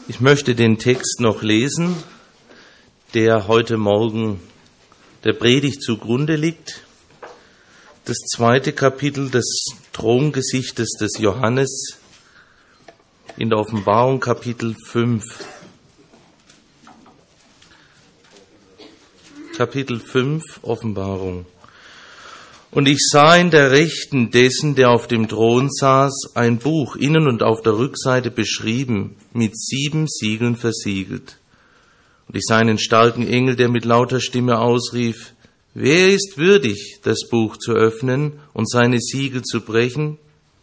Ich möchte den Text noch lesen, der heute Morgen der Predigt zugrunde liegt. Das 2. Kapitel des Throngesichtes des Johannes in der Offenbarung, Kapitel 5. Kapitel 5, Offenbarung. Und ich sah in der Rechten dessen, der auf dem Thron saß, ein Buch, innen und auf der Rückseite beschrieben, mit 7 Siegeln versiegelt. Und ich sah einen starken Engel, der mit lauter Stimme ausrief: Wer ist würdig, das Buch zu öffnen und seine Siegel zu brechen?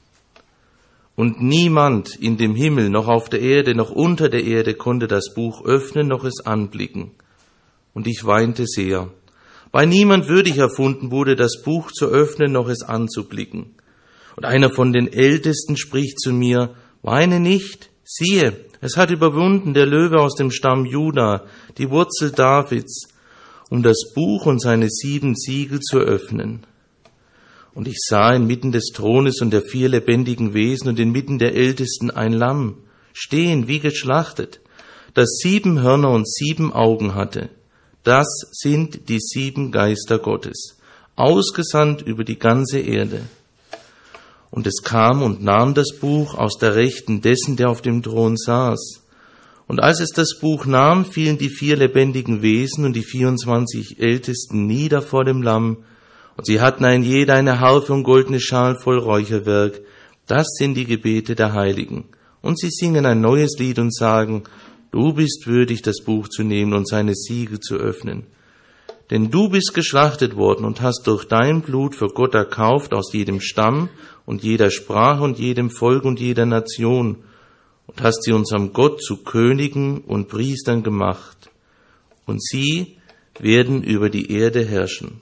Und niemand in dem Himmel, noch auf der Erde, noch unter der Erde konnte das Buch öffnen, noch es anblicken. Und ich weinte sehr, weil niemand würdig erfunden wurde, das Buch zu öffnen, noch es anzublicken. Und einer von den Ältesten spricht zu mir: Weine nicht, siehe, es hat überwunden der Löwe aus dem Stamm Juda, die Wurzel Davids, um das Buch und seine 7 Siegel zu öffnen. Und ich sah inmitten des Thrones und der 4 lebendigen Wesen und inmitten der Ältesten ein Lamm, stehen wie geschlachtet, das 7 Hörner und 7 Augen hatte. Das sind die 7 Geister Gottes, ausgesandt über die ganze Erde. Und es kam und nahm das Buch aus der Rechten dessen, der auf dem Thron saß. Und als es das Buch nahm, fielen die 4 lebendigen Wesen und die 24 Ältesten nieder vor dem Lamm. Und sie hatten ein jeder eine Harfe und goldene Schalen voll Räucherwerk. Das sind die Gebete der Heiligen. Und sie singen ein neues Lied und sagen: Du bist würdig, das Buch zu nehmen und seine Siegel zu öffnen. Denn du bist geschlachtet worden und hast durch dein Blut für Gott erkauft aus jedem Stamm und jeder Sprache und jedem Volk und jeder Nation und hast sie unserem Gott zu Königen und Priestern gemacht. Und sie werden über die Erde herrschen.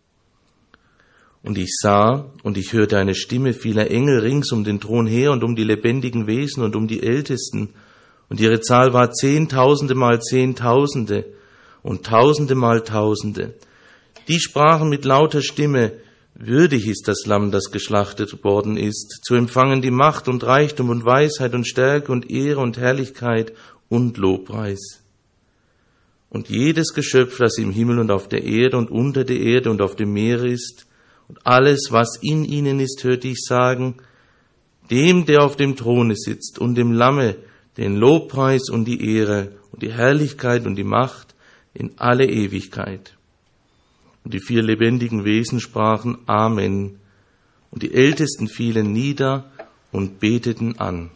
Und ich sah und ich hörte eine Stimme vieler Engel rings um den Thron her und um die lebendigen Wesen und um die Ältesten. Und ihre Zahl war 10.000 mal 10.000 und Tausende mal Tausende. Die sprachen mit lauter Stimme: Würdig ist das Lamm, das geschlachtet worden ist, zu empfangen die Macht und Reichtum und Weisheit und Stärke und Ehre und Herrlichkeit und Lobpreis. Und jedes Geschöpf, das im Himmel und auf der Erde und unter der Erde und auf dem Meer ist, und alles, was in ihnen ist, hörte ich sagen: Dem, der auf dem Throne sitzt und dem Lamme, den Lobpreis und die Ehre und die Herrlichkeit und die Macht in alle Ewigkeit. Und die 4 lebendigen Wesen sprachen: Amen. Und die Ältesten fielen nieder und beteten an.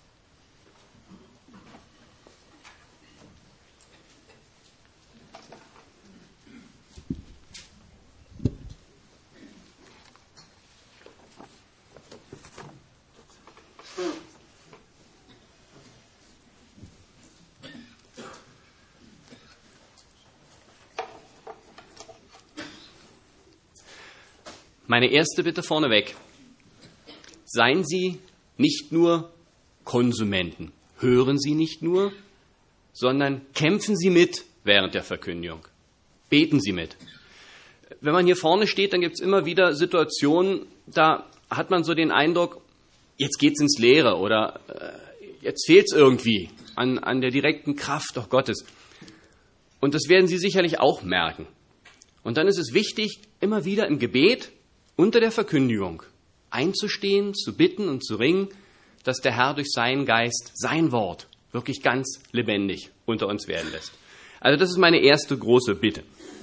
Meine erste Bitte vorneweg: Seien Sie nicht nur Konsumenten, hören Sie nicht nur, sondern kämpfen Sie mit während der Verkündigung. Beten Sie mit. Wenn man hier vorne steht, dann gibt es immer wieder Situationen, da hat man so den Eindruck, jetzt geht's ins Leere oder jetzt fehlt's irgendwie an der direkten Kraft doch Gottes. Und das werden Sie sicherlich auch merken. Und dann ist es wichtig, immer wieder im Gebet unter der Verkündigung einzustehen, zu bitten und zu ringen, dass der Herr durch seinen Geist sein Wort wirklich ganz lebendig unter uns werden lässt. Also das ist meine erste große Bitte.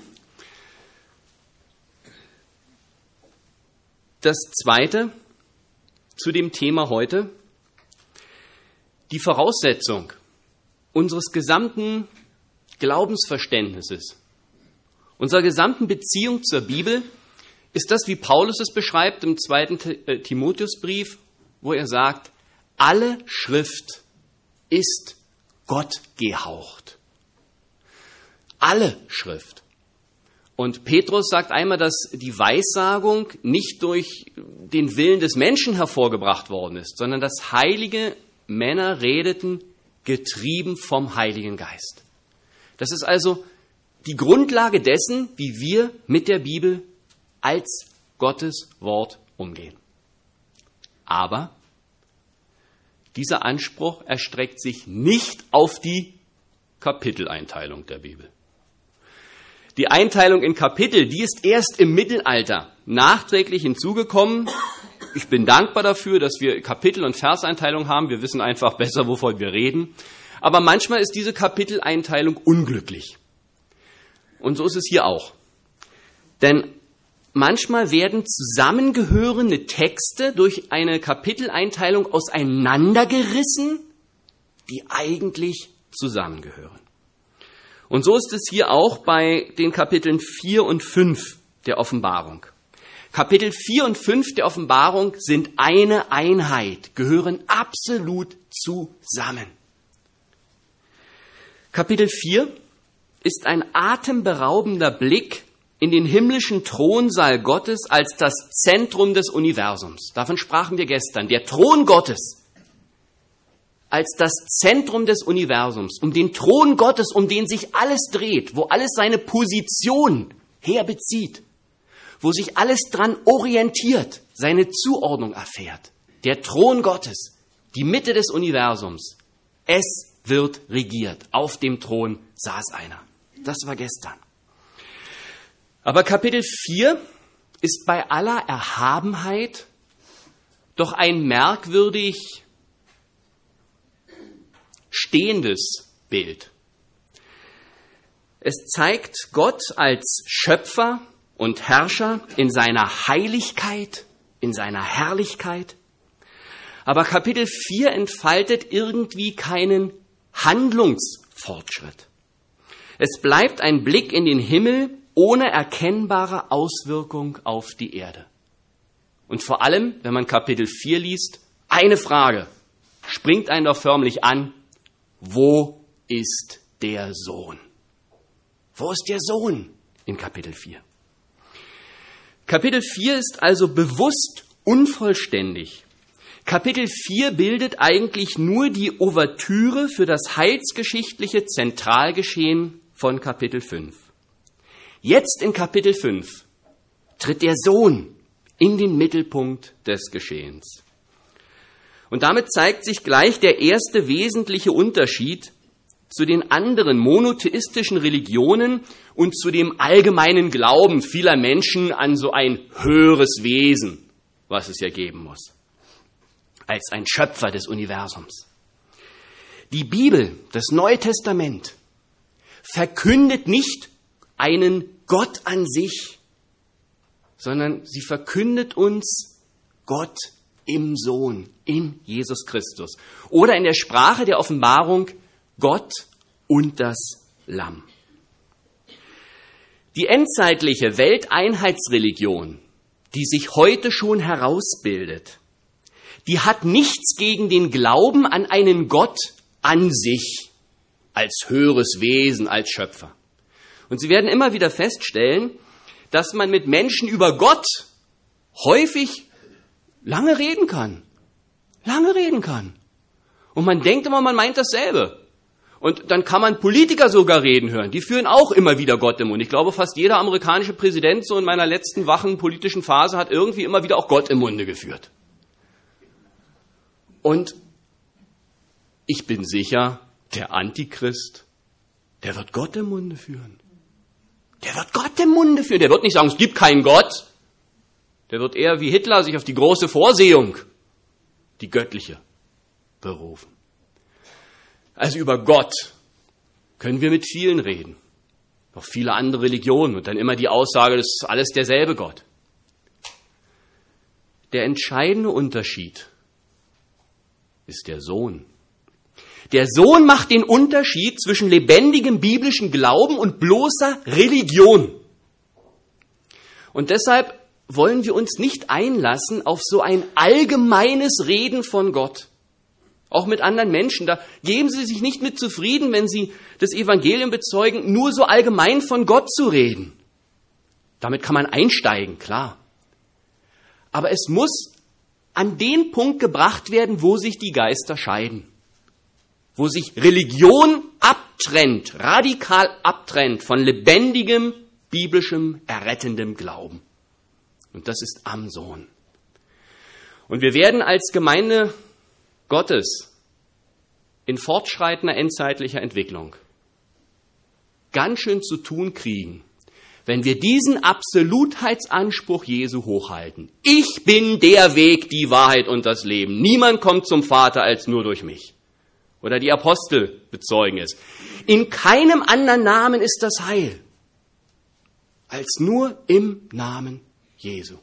Das Zweite zu dem Thema heute: Die Voraussetzung unseres gesamten Glaubensverständnisses, unserer gesamten Beziehung zur Bibel ist das, wie Paulus es beschreibt im 2. Timotheusbrief, wo er sagt: Alle Schrift ist Gott gehaucht. Alle Schrift. Und Petrus sagt einmal, dass die Weissagung nicht durch den Willen des Menschen hervorgebracht worden ist, sondern dass heilige Männer redeten, getrieben vom Heiligen Geist. Das ist also die Grundlage dessen, wie wir mit der Bibel als Gottes Wort umgehen. Aber Dieser Anspruch erstreckt sich nicht auf die Kapiteleinteilung der Bibel. Die Einteilung in Kapitel, die ist erst im Mittelalter nachträglich hinzugekommen. Ich bin dankbar dafür, dass wir Kapitel- und Verseinteilung haben. Wir wissen einfach besser, wovon wir reden. Aber manchmal ist diese Kapiteleinteilung unglücklich. Und so ist es hier auch. Denn manchmal werden zusammengehörende Texte durch eine Kapiteleinteilung auseinandergerissen, die eigentlich zusammengehören. Und so ist es hier auch bei den Kapiteln 4 und 5 der Offenbarung. Kapitel 4 und 5 der Offenbarung sind eine Einheit, gehören absolut zusammen. Kapitel 4 ist ein atemberaubender Blick in den himmlischen Thronsaal Gottes als das Zentrum des Universums. Davon sprachen wir gestern. Der Thron Gottes als das Zentrum des Universums, um den Thron Gottes, um den sich alles dreht, wo alles seine Position herbezieht, wo sich alles dran orientiert, seine Zuordnung erfährt. Der Thron Gottes, die Mitte des Universums. Es wird regiert. Auf dem Thron saß einer. Das war gestern. Aber Kapitel 4 ist bei aller Erhabenheit doch ein merkwürdig stehendes Bild. Es zeigt Gott als Schöpfer und Herrscher in seiner Heiligkeit, in seiner Herrlichkeit. Aber Kapitel 4 entfaltet irgendwie keinen Handlungsfortschritt. Es bleibt ein Blick in den Himmel ohne erkennbare Auswirkung auf die Erde. Und vor allem, wenn man Kapitel 4 liest, eine Frage springt einen doch förmlich an: Wo ist der Sohn? Wo ist der Sohn in Kapitel 4? Kapitel 4 ist also bewusst unvollständig. Kapitel 4 bildet eigentlich nur die Ouvertüre für das heilsgeschichtliche Zentralgeschehen von Kapitel 5. Jetzt in Kapitel 5 tritt der Sohn in den Mittelpunkt des Geschehens. Und damit zeigt sich gleich der erste wesentliche Unterschied zu den anderen monotheistischen Religionen und zu dem allgemeinen Glauben vieler Menschen an so ein höheres Wesen, was es ja geben muss, als ein Schöpfer des Universums. Die Bibel, das Neue Testament, verkündet nicht einen Gott an sich, sondern sie verkündet uns Gott im Sohn, in Jesus Christus. Oder in der Sprache der Offenbarung Gott und das Lamm. Die endzeitliche Welteinheitsreligion, die sich heute schon herausbildet, die hat nichts gegen den Glauben an einen Gott an sich, als höheres Wesen, als Schöpfer. Und Sie werden immer wieder feststellen, dass man mit Menschen über Gott häufig lange reden kann. Und man denkt immer, man meint dasselbe. Und dann kann man Politiker sogar reden hören. Die führen auch immer wieder Gott im Mund. Ich glaube, fast jeder amerikanische Präsident so in meiner letzten wachen politischen Phase hat irgendwie immer wieder auch Gott im Munde geführt. Und ich bin sicher, der Antichrist, der wird Gott im Munde führen. Der wird nicht sagen, es gibt keinen Gott. Der wird eher wie Hitler sich auf die große Vorsehung, die göttliche, berufen. Also über Gott können wir mit vielen reden. Noch viele andere Religionen und dann immer die Aussage, das ist alles derselbe Gott. Der entscheidende Unterschied ist der Sohn. Der Sohn macht den Unterschied zwischen lebendigem biblischen Glauben und bloßer Religion. Und deshalb wollen wir uns nicht einlassen auf so ein allgemeines Reden von Gott. Auch mit anderen Menschen. Da geben Sie sich nicht mit zufrieden, wenn Sie das Evangelium bezeugen, nur so allgemein von Gott zu reden. Damit kann man einsteigen, klar. Aber es muss an den Punkt gebracht werden, wo sich die Geister scheiden. Wo sich Religion abtrennt, radikal abtrennt von lebendigem, biblischem, errettendem Glauben. Und das ist am Sohn. Und wir werden als Gemeinde Gottes in fortschreitender endzeitlicher Entwicklung ganz schön zu tun kriegen, wenn wir diesen Absolutheitsanspruch Jesu hochhalten. Ich bin der Weg, die Wahrheit und das Leben. Niemand kommt zum Vater als nur durch mich. Oder die Apostel bezeugen es. In keinem anderen Namen ist das Heil, als nur im Namen Jesu.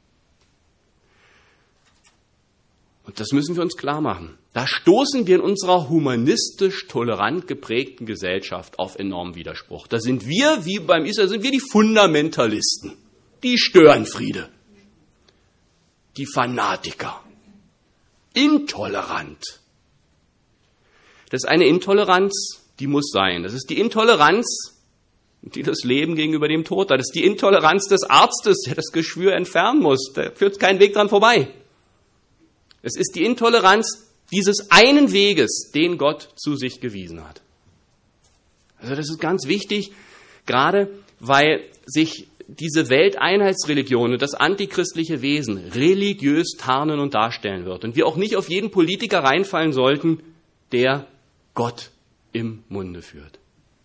Und das müssen wir uns klar machen. Da stoßen wir in unserer humanistisch tolerant geprägten Gesellschaft auf enormen Widerspruch. Da sind wir, wie beim Israel, sind wir die Fundamentalisten, die Störenfriede, die Fanatiker, intolerant. Das ist eine Intoleranz, die muss sein. Das ist die Intoleranz, die das Leben gegenüber dem Tod hat. Das ist die Intoleranz des Arztes, der das Geschwür entfernen muss. Da führt kein Weg dran vorbei. Es ist die Intoleranz dieses einen Weges, den Gott zu sich gewiesen hat. Also das ist ganz wichtig, gerade weil sich diese Welteinheitsreligion und das antichristliche Wesen religiös tarnen und darstellen wird. Und wir auch nicht auf jeden Politiker reinfallen sollten, der Gott im Munde führt.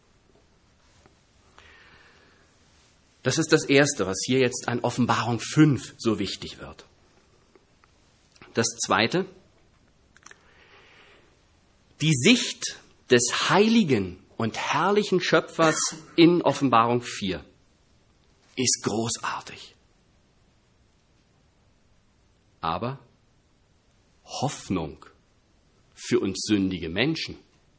Das ist das Erste, was hier jetzt an Offenbarung 5 so wichtig wird. Das Zweite, die Sicht des heiligen und herrlichen Schöpfers in Offenbarung 4 ist großartig. Aber Hoffnung für uns sündige Menschen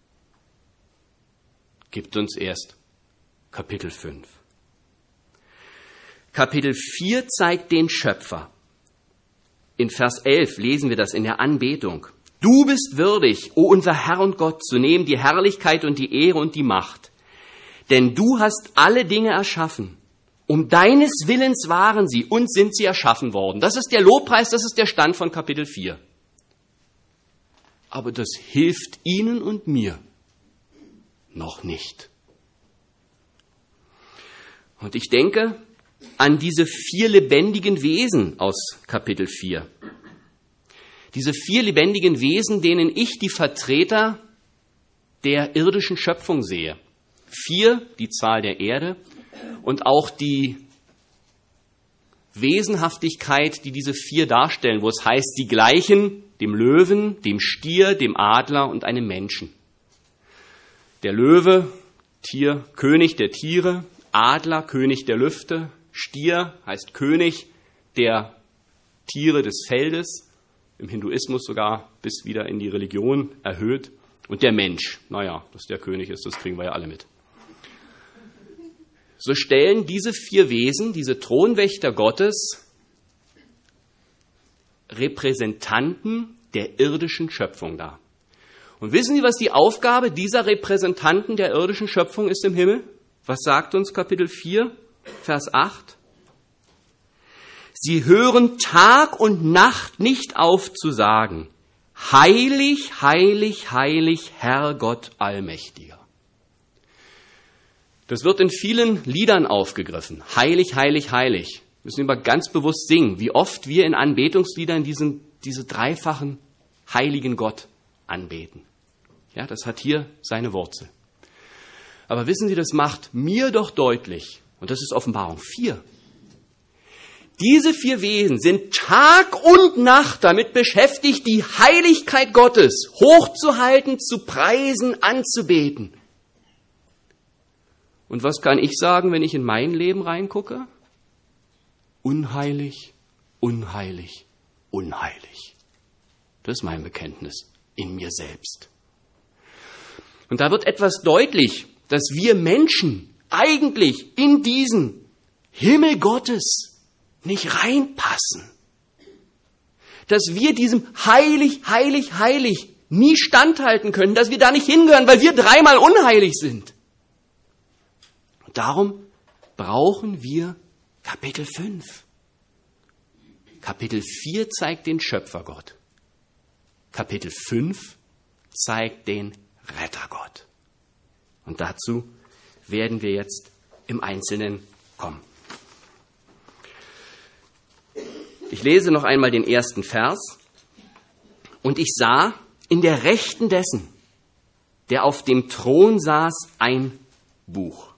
gibt uns erst Kapitel 5. Kapitel 4 zeigt den Schöpfer. In Vers 11 lesen wir das in der Anbetung. Du bist würdig, o unser Herr und Gott, zu nehmen die Herrlichkeit und die Ehre und die Macht. Denn du hast alle Dinge erschaffen. Um deines Willens waren sie und sind sie erschaffen worden. Das ist der Lobpreis, das ist der Stand von Kapitel 4. Aber das hilft Ihnen und mir noch nicht. Und ich denke an diese 4 lebendigen Wesen aus Kapitel 4. Diese 4 lebendigen Wesen, denen ich die Vertreter der irdischen Schöpfung sehe. 4, die Zahl der Erde, und auch die Wesenhaftigkeit, die diese 4 darstellen, wo es heißt, sie gleichen dem Löwen, dem Stier, dem Adler und einem Menschen. Der Löwe, Tier, König der Tiere, Adler, König der Lüfte, Stier heißt König der Tiere des Feldes, im Hinduismus sogar bis wieder in die Religion erhöht. Und der Mensch, naja, dass der König ist, das kriegen wir ja alle mit. So stellen diese 4 Wesen, diese Thronwächter Gottes, Repräsentanten der irdischen Schöpfung dar. Und wissen Sie, was die Aufgabe dieser Repräsentanten der irdischen Schöpfung ist im Himmel? Was sagt uns Kapitel 4, Vers 8? Sie hören Tag und Nacht nicht auf zu sagen, heilig, heilig, heilig, Herr Gott Allmächtiger. Das wird in vielen Liedern aufgegriffen. Heilig, heilig, heilig. Wir müssen immer ganz bewusst singen, wie oft wir in Anbetungsliedern diese dreifachen heiligen Gott anbeten. Ja, das hat hier seine Wurzel. Aber wissen Sie, das macht mir doch deutlich, und das ist Offenbarung 4, diese 4 Wesen sind Tag und Nacht damit beschäftigt, die Heiligkeit Gottes hochzuhalten, zu preisen, anzubeten. Und was kann ich sagen, wenn ich in mein Leben reingucke? Unheilig, unheilig, unheilig. Das ist mein Bekenntnis in mir selbst. Und da wird etwas deutlich, dass wir Menschen eigentlich in diesen Himmel Gottes nicht reinpassen. Dass wir diesem heilig, heilig, heilig nie standhalten können, dass wir da nicht hingehören, weil wir 3-mal unheilig sind. Und darum brauchen wir Kapitel 5. Kapitel 4 zeigt den Schöpfergott. Kapitel 5 zeigt den Rettergott. Und dazu werden wir jetzt im Einzelnen kommen. Ich lese noch einmal den ersten Vers. Und ich sah, in der Rechten dessen, der auf dem Thron saß, ein Buch.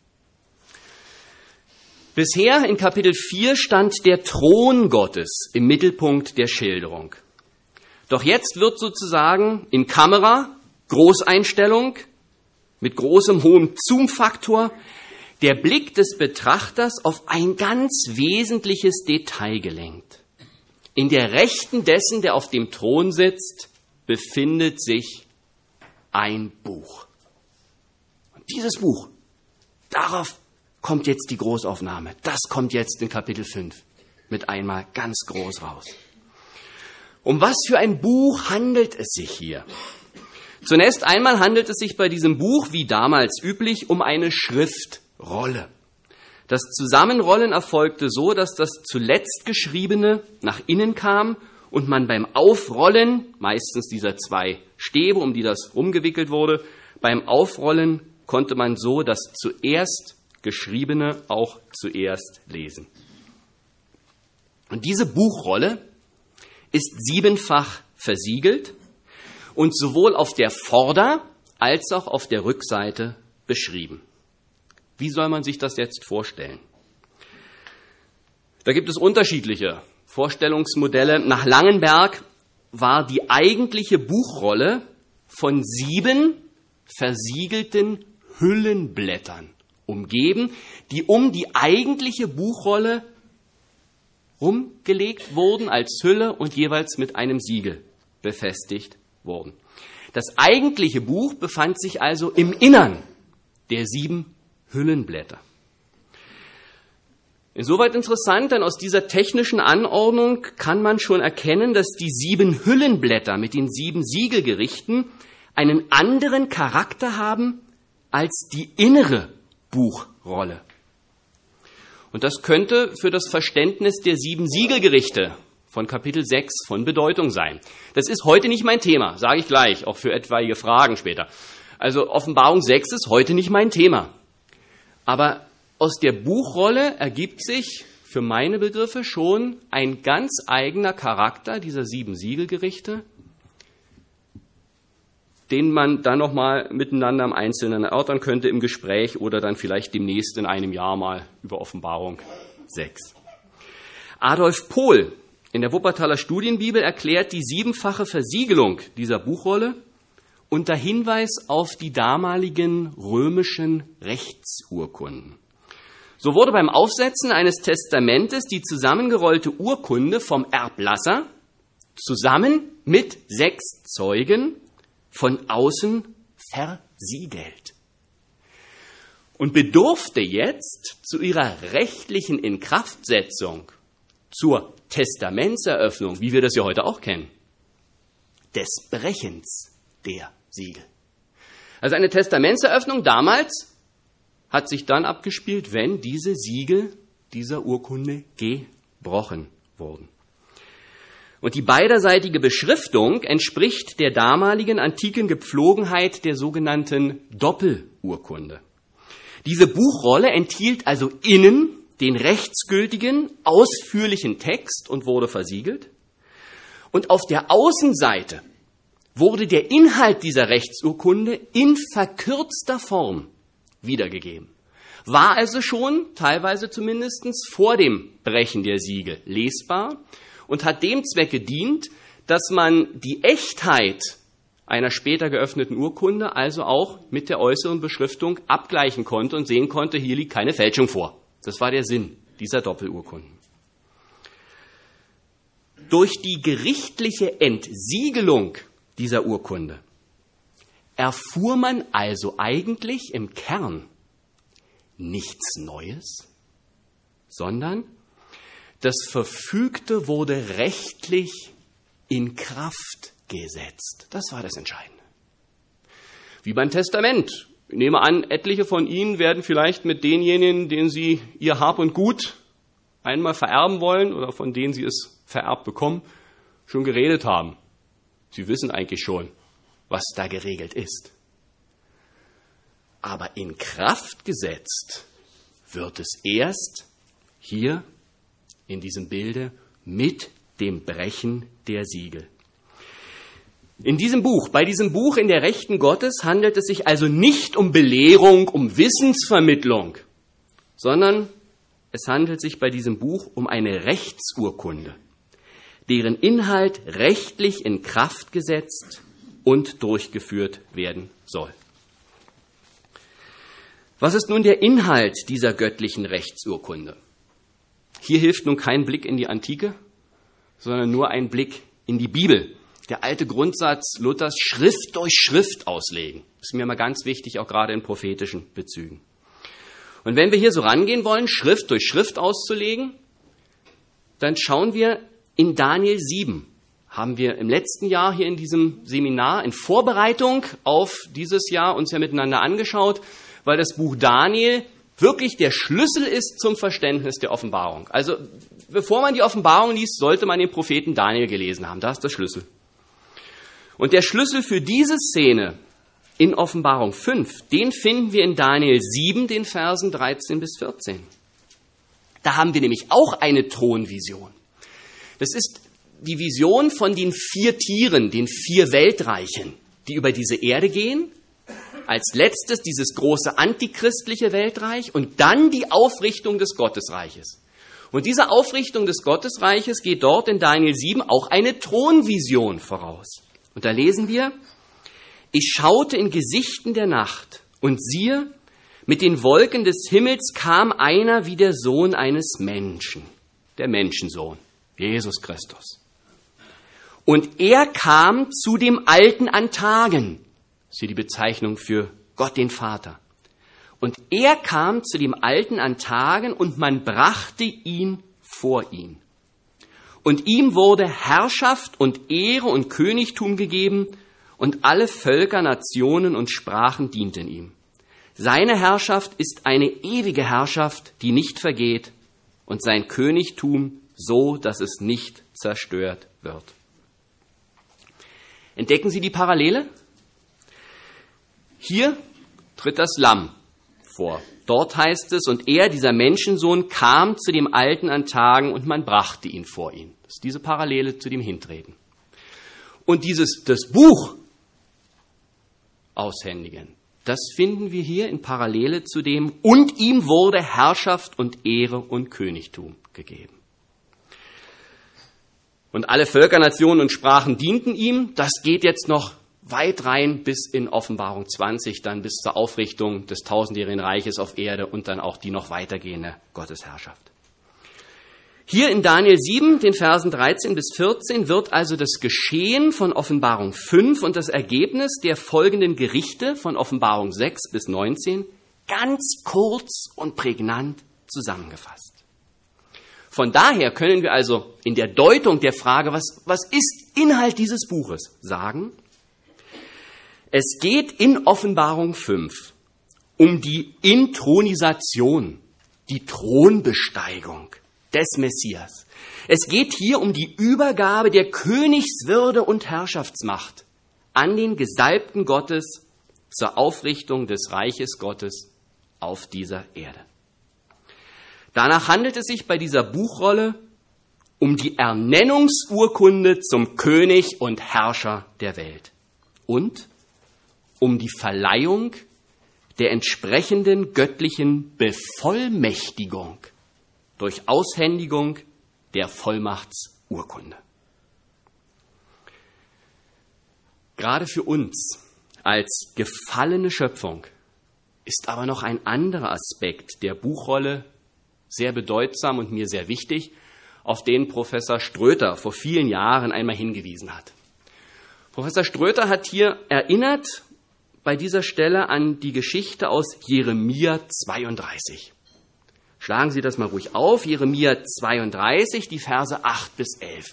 Bisher in Kapitel 4 stand der Thron Gottes im Mittelpunkt der Schilderung. Doch jetzt wird sozusagen in Kamera, Großeinstellung, mit großem hohem Zoom-Faktor, der Blick des Betrachters auf ein ganz wesentliches Detail gelenkt. In der Rechten dessen, der auf dem Thron sitzt, befindet sich ein Buch. Und dieses Buch, darauf kommt jetzt die Großaufnahme. Das kommt jetzt in Kapitel 5 mit einmal ganz groß raus. Um was für ein Buch handelt es sich hier? Zunächst einmal handelt es sich bei diesem Buch, wie damals üblich, um eine Schriftrolle. Das Zusammenrollen erfolgte so, dass das zuletzt Geschriebene nach innen kam und man beim Aufrollen, meistens dieser 2 Stäbe, um die das rumgewickelt wurde, beim Aufrollen konnte man so das zuerst Geschriebene auch zuerst lesen. Und diese Buchrolle ist 7-fach versiegelt und sowohl auf der Vorder- als auch auf der Rückseite beschrieben. Wie soll man sich das jetzt vorstellen? Da gibt es unterschiedliche Vorstellungsmodelle. Nach Langenberg war die eigentliche Buchrolle von 7 versiegelten Hüllenblättern umgeben, die um die eigentliche Buchrolle rumgelegt wurden als Hülle und jeweils mit einem Siegel befestigt wurden. Das eigentliche Buch befand sich also im Innern der 7 Hüllenblätter. Insoweit interessant, denn aus dieser technischen Anordnung kann man schon erkennen, dass die 7 Hüllenblätter mit den 7 Siegelgerichten einen anderen Charakter haben als die innere Buchrolle. Und das könnte für das Verständnis der 7 Siegelgerichte von Kapitel 6 von Bedeutung sein. Das ist heute nicht mein Thema, sage ich gleich, auch für etwaige Fragen später. Also Offenbarung 6 ist heute nicht mein Thema. Aber aus der Buchrolle ergibt sich für meine Begriffe schon ein ganz eigener Charakter dieser 7 Siegelgerichte, den man dann nochmal miteinander im Einzelnen erörtern könnte im Gespräch oder dann vielleicht demnächst in einem Jahr mal über Offenbarung 6. Adolf Pohl in der Wuppertaler Studienbibel erklärt die 7-fache Versiegelung dieser Buchrolle unter Hinweis auf die damaligen römischen Rechtsurkunden. So wurde beim Aufsetzen eines Testamentes die zusammengerollte Urkunde vom Erblasser zusammen mit 6 Zeugen von außen versiegelt und bedurfte jetzt zu ihrer rechtlichen Inkraftsetzung, zur Testamentseröffnung, wie wir das ja heute auch kennen, des Brechens der Siegel. Also eine Testamentseröffnung damals hat sich dann abgespielt, wenn diese Siegel dieser Urkunde gebrochen wurden. Und die beiderseitige Beschriftung entspricht der damaligen antiken Gepflogenheit der sogenannten Doppelurkunde. Diese Buchrolle enthielt also innen den rechtsgültigen, ausführlichen Text und wurde versiegelt. Und auf der Außenseite wurde der Inhalt dieser Rechtsurkunde in verkürzter Form wiedergegeben. War also schon, teilweise zumindest, vor dem Brechen der Siegel lesbar und hat dem Zweck gedient, dass man die Echtheit einer später geöffneten Urkunde also auch mit der äußeren Beschriftung abgleichen konnte und sehen konnte, hier liegt keine Fälschung vor. Das war der Sinn dieser Doppelurkunden. Durch die gerichtliche Entsiegelung dieser Urkunde erfuhr man also eigentlich im Kern nichts Neues, sondern das Verfügte wurde rechtlich in Kraft gesetzt. Das war das Entscheidende. Wie beim Testament. Ich nehme an, etliche von Ihnen werden vielleicht mit denjenigen, denen Sie ihr Hab und Gut einmal vererben wollen oder von denen Sie es vererbt bekommen, schon geredet haben. Sie wissen eigentlich schon, was da geregelt ist. Aber in Kraft gesetzt wird es erst hier in diesem Bilde mit dem Brechen der Siegel. In diesem Buch, bei diesem Buch in der Rechten Gottes handelt es sich also nicht um Belehrung, um Wissensvermittlung, sondern es handelt sich bei diesem Buch um eine Rechtsurkunde, deren Inhalt rechtlich in Kraft gesetzt und durchgeführt werden soll. Was ist nun der Inhalt dieser göttlichen Rechtsurkunde? Hier hilft nun kein Blick in die Antike, sondern nur ein Blick in die Bibel. Der alte Grundsatz Luthers, Schrift durch Schrift auslegen. Das ist mir immer ganz wichtig, auch gerade in prophetischen Bezügen. Und wenn wir hier so rangehen wollen, Schrift durch Schrift auszulegen, dann schauen wir in Daniel 7. Haben wir im letzten Jahr hier in diesem Seminar in Vorbereitung auf dieses Jahr uns ja miteinander angeschaut, weil das Buch Daniel wirklich der Schlüssel ist zum Verständnis der Offenbarung. Also bevor man die Offenbarung liest, sollte man den Propheten Daniel gelesen haben. Da ist der Schlüssel. Und der Schlüssel für diese Szene in Offenbarung 5, den finden wir in Daniel 7, den Versen 13 bis 14. Da haben wir nämlich auch eine Thronvision. Das ist die Vision von den 4 Tieren, den 4 Weltreichen, die über diese Erde gehen. Als letztes dieses große antichristliche Weltreich und dann die Aufrichtung des Gottesreiches. Und diese Aufrichtung des Gottesreiches geht dort in Daniel 7 auch eine Thronvision voraus. Und da lesen wir: Ich schaute in Gesichten der Nacht, und siehe, mit den Wolken des Himmels kam einer wie der Sohn eines Menschen, der Menschensohn, Jesus Christus. Und er kam zu dem Alten an Tagen. Das ist hier die Bezeichnung für Gott den Vater. Und er kam zu dem Alten an Tagen, und man brachte ihn vor ihn. Und ihm wurde Herrschaft und Ehre und Königtum gegeben, und alle Völker, Nationen und Sprachen dienten ihm. Seine Herrschaft ist eine ewige Herrschaft, die nicht vergeht, und sein Königtum so, dass es nicht zerstört wird. Entdecken Sie die Parallele? Hier tritt das Lamm vor. Dort heißt es: Und er, dieser Menschensohn, kam zu dem Alten an Tagen, und man brachte ihn vor ihn. Das ist diese Parallele zu dem Hintreten. Und das Buch aushändigen, das finden wir hier in Parallele zu dem: Und ihm wurde Herrschaft und Ehre und Königtum gegeben. Und alle Völker, Nationen und Sprachen dienten ihm. Das geht jetzt noch weit rein bis in Offenbarung 20, dann bis zur Aufrichtung des tausendjährigen Reiches auf Erde und dann auch die noch weitergehende Gottesherrschaft. Hier in Daniel 7, den Versen 13 bis 14, wird also das Geschehen von Offenbarung 5 und das Ergebnis der folgenden Gerichte von Offenbarung 6 bis 19 ganz kurz und prägnant zusammengefasst. Von daher können wir also in der Deutung der Frage, was ist Inhalt dieses Buches, sagen: Es geht in Offenbarung 5 um die Inthronisation, die Thronbesteigung des Messias. Es geht hier um die Übergabe der Königswürde und Herrschaftsmacht an den Gesalbten Gottes zur Aufrichtung des Reiches Gottes auf dieser Erde. Danach handelt es sich bei dieser Buchrolle um die Ernennungsurkunde zum König und Herrscher der Welt und um die Verleihung der entsprechenden göttlichen Bevollmächtigung durch Aushändigung der Vollmachtsurkunde. Gerade für uns als gefallene Schöpfung ist aber noch ein anderer Aspekt der Buchrolle sehr bedeutsam und mir sehr wichtig, auf den Professor Ströter vor vielen Jahren einmal hingewiesen hat. Professor Ströter hat hier erinnert bei dieser Stelle an die Geschichte aus Jeremia 32. Schlagen Sie das mal ruhig auf, Jeremia 32, die Verse 8 bis 11.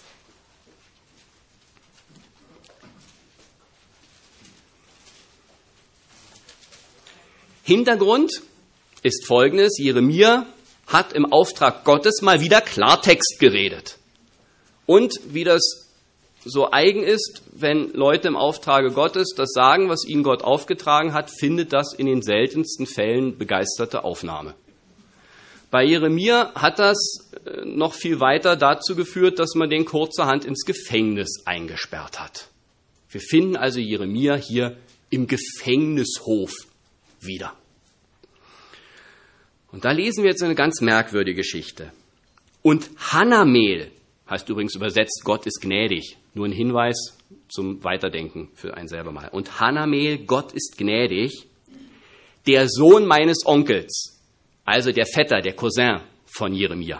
Hintergrund ist folgendes: Jeremia hat im Auftrag Gottes mal wieder Klartext geredet. Und wie das so eigen ist, wenn Leute im Auftrage Gottes das sagen, was ihnen Gott aufgetragen hat, findet das in den seltensten Fällen begeisterte Aufnahme. Bei Jeremia hat das noch viel weiter dazu geführt, dass man den kurzerhand ins Gefängnis eingesperrt hat. Wir finden also Jeremia hier im Gefängnishof wieder. Und da lesen wir jetzt eine ganz merkwürdige Geschichte. Und Hanamel, heißt übrigens übersetzt, Gott ist gnädig. Nur ein Hinweis zum Weiterdenken für einen selber mal. Und Hanamel, Gott ist gnädig, der Sohn meines Onkels, also der Vetter, der Cousin von Jeremia,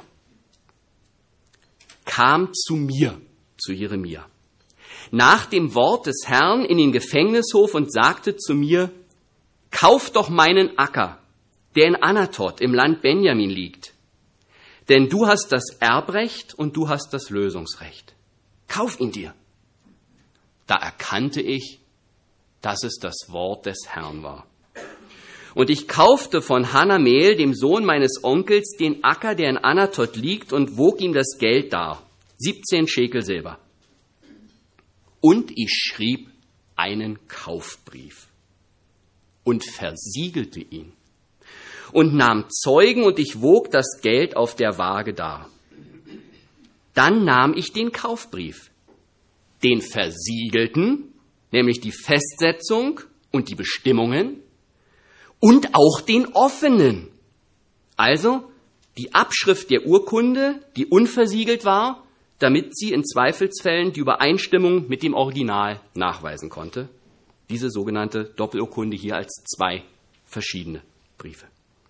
kam zu mir, zu Jeremia, nach dem Wort des Herrn in den Gefängnishof und sagte zu mir, kauf doch meinen Acker, der in Anatot im Land Benjamin liegt. Denn du hast das Erbrecht und du hast das Lösungsrecht. Kauf ihn dir. Da erkannte ich, dass es das Wort des Herrn war. Und ich kaufte von Hanamel, dem Sohn meines Onkels, den Acker, der in Anatot liegt, und wog ihm das Geld dar, 17 Schekel Silber. Und ich schrieb einen Kaufbrief und versiegelte ihn und nahm Zeugen, und ich wog das Geld auf der Waage dar. Dann nahm ich den Kaufbrief, den versiegelten, nämlich die Festsetzung und die Bestimmungen, und auch den offenen, also die Abschrift der Urkunde, die unversiegelt war, damit sie in Zweifelsfällen die Übereinstimmung mit dem Original nachweisen konnte. Diese sogenannte Doppelurkunde hier als 2 verschiedene Briefe.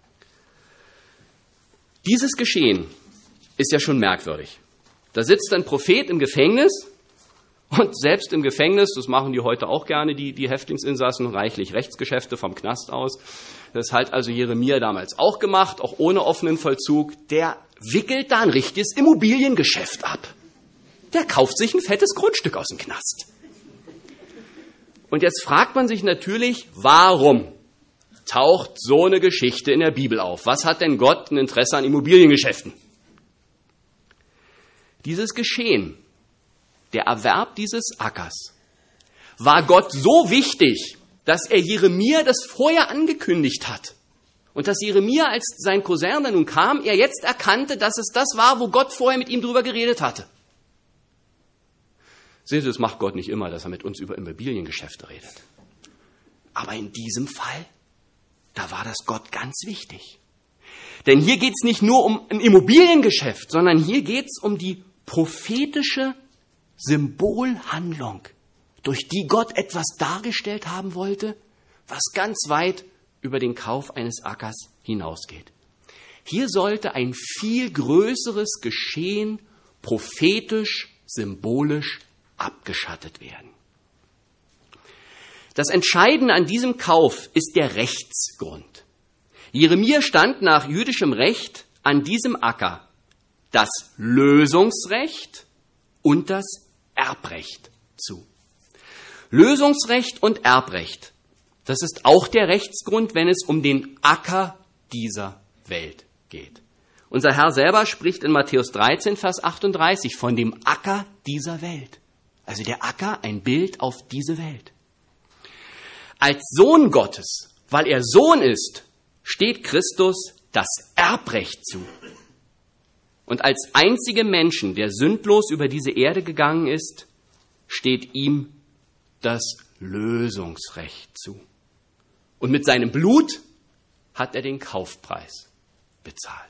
Dieses Geschehen ist ja schon merkwürdig. Da sitzt ein Prophet im Gefängnis und selbst im Gefängnis, das machen die heute auch gerne, die Häftlingsinsassen, reichlich Rechtsgeschäfte vom Knast aus. Das hat also Jeremia damals auch gemacht, auch ohne offenen Vollzug. Der wickelt da ein richtiges Immobiliengeschäft ab. Der kauft sich ein fettes Grundstück aus dem Knast. Und jetzt fragt man sich natürlich, warum taucht so eine Geschichte in der Bibel auf? Was hat denn Gott ein Interesse an Immobiliengeschäften? Dieses Geschehen, der Erwerb dieses Ackers, war Gott so wichtig, dass er Jeremia das vorher angekündigt hat. Und dass Jeremia, als sein Cousin dann nun kam, er jetzt erkannte, dass es das war, wo Gott vorher mit ihm drüber geredet hatte. Sehen Sie, das macht Gott nicht immer, dass er mit uns über Immobiliengeschäfte redet. Aber in diesem Fall, da war das Gott ganz wichtig. Denn hier geht es nicht nur um ein Immobiliengeschäft, sondern hier geht es um die prophetische Symbolhandlung, durch die Gott etwas dargestellt haben wollte, was ganz weit über den Kauf eines Ackers hinausgeht. Hier sollte ein viel größeres Geschehen prophetisch, symbolisch abgeschattet werden. Das Entscheidende an diesem Kauf ist der Rechtsgrund. Jeremia stand nach jüdischem Recht an diesem Acker das Lösungsrecht und das Erbrecht zu. Lösungsrecht und Erbrecht, das ist auch der Rechtsgrund, wenn es um den Acker dieser Welt geht. Unser Herr selber spricht in Matthäus 13, Vers 38 von dem Acker dieser Welt. Also der Acker, ein Bild auf diese Welt. Als Sohn Gottes, weil er Sohn ist, steht Christus das Erbrecht zu. Und als einzige Menschen, der sündlos über diese Erde gegangen ist, steht ihm das Lösungsrecht zu. Und mit seinem Blut hat er den Kaufpreis bezahlt.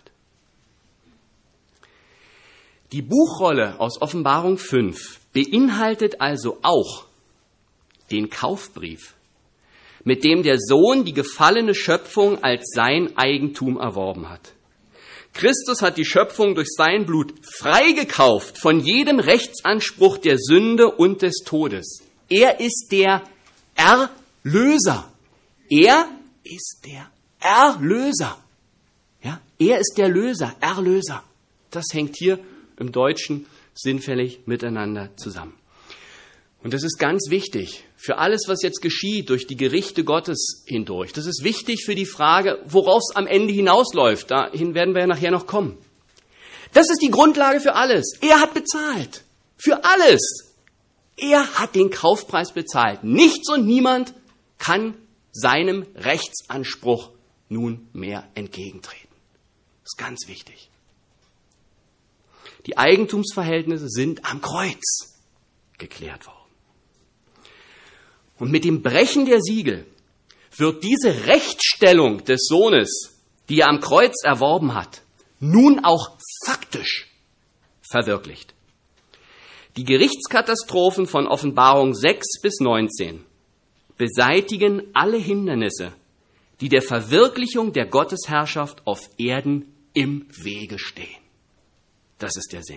Die Buchrolle aus Offenbarung 5 beinhaltet also auch den Kaufbrief, mit dem der Sohn die gefallene Schöpfung als sein Eigentum erworben hat. Christus hat die Schöpfung durch sein Blut freigekauft von jedem Rechtsanspruch der Sünde und des Todes. Er ist der Erlöser. Er ist der Erlöser. Ja, er ist der Löser, Erlöser. Das hängt hier im Deutschen sinnfällig miteinander zusammen. Und das ist ganz wichtig für alles, was jetzt geschieht durch die Gerichte Gottes hindurch. Das ist wichtig für die Frage, worauf es am Ende hinausläuft. Dahin werden wir ja nachher noch kommen. Das ist die Grundlage für alles. Er hat bezahlt. Für alles. Er hat den Kaufpreis bezahlt. Nichts und niemand kann seinem Rechtsanspruch nun mehr entgegentreten. Das ist ganz wichtig. Die Eigentumsverhältnisse sind am Kreuz geklärt worden. Und mit dem Brechen der Siegel wird diese Rechtsstellung des Sohnes, die er am Kreuz erworben hat, nun auch faktisch verwirklicht. Die Gerichtskatastrophen von Offenbarung 6 bis 19 beseitigen alle Hindernisse, die der Verwirklichung der Gottesherrschaft auf Erden im Wege stehen. Das ist der Sinn.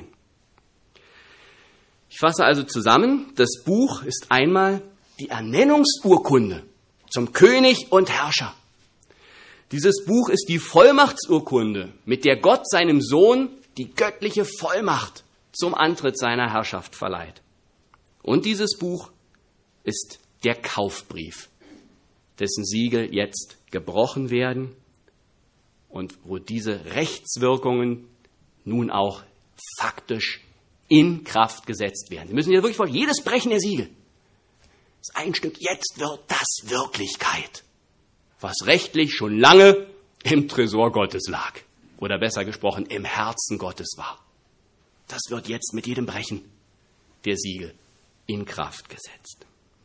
Ich fasse also zusammen, das Buch ist einmal die Ernennungsurkunde zum König und Herrscher. Dieses Buch ist die Vollmachtsurkunde, mit der Gott seinem Sohn die göttliche Vollmacht zum Antritt seiner Herrschaft verleiht. Und dieses Buch ist der Kaufbrief, dessen Siegel jetzt gebrochen werden und wo diese Rechtswirkungen nun auch faktisch in Kraft gesetzt werden. Sie müssen ja wirklich vor jedes Brechen der Siegel. Das ist ein Stück, jetzt wird das Wirklichkeit, was rechtlich schon lange im Tresor Gottes lag. Oder besser gesprochen, im Herzen Gottes war. Das wird jetzt mit jedem Brechen der Siegel in Kraft gesetzt.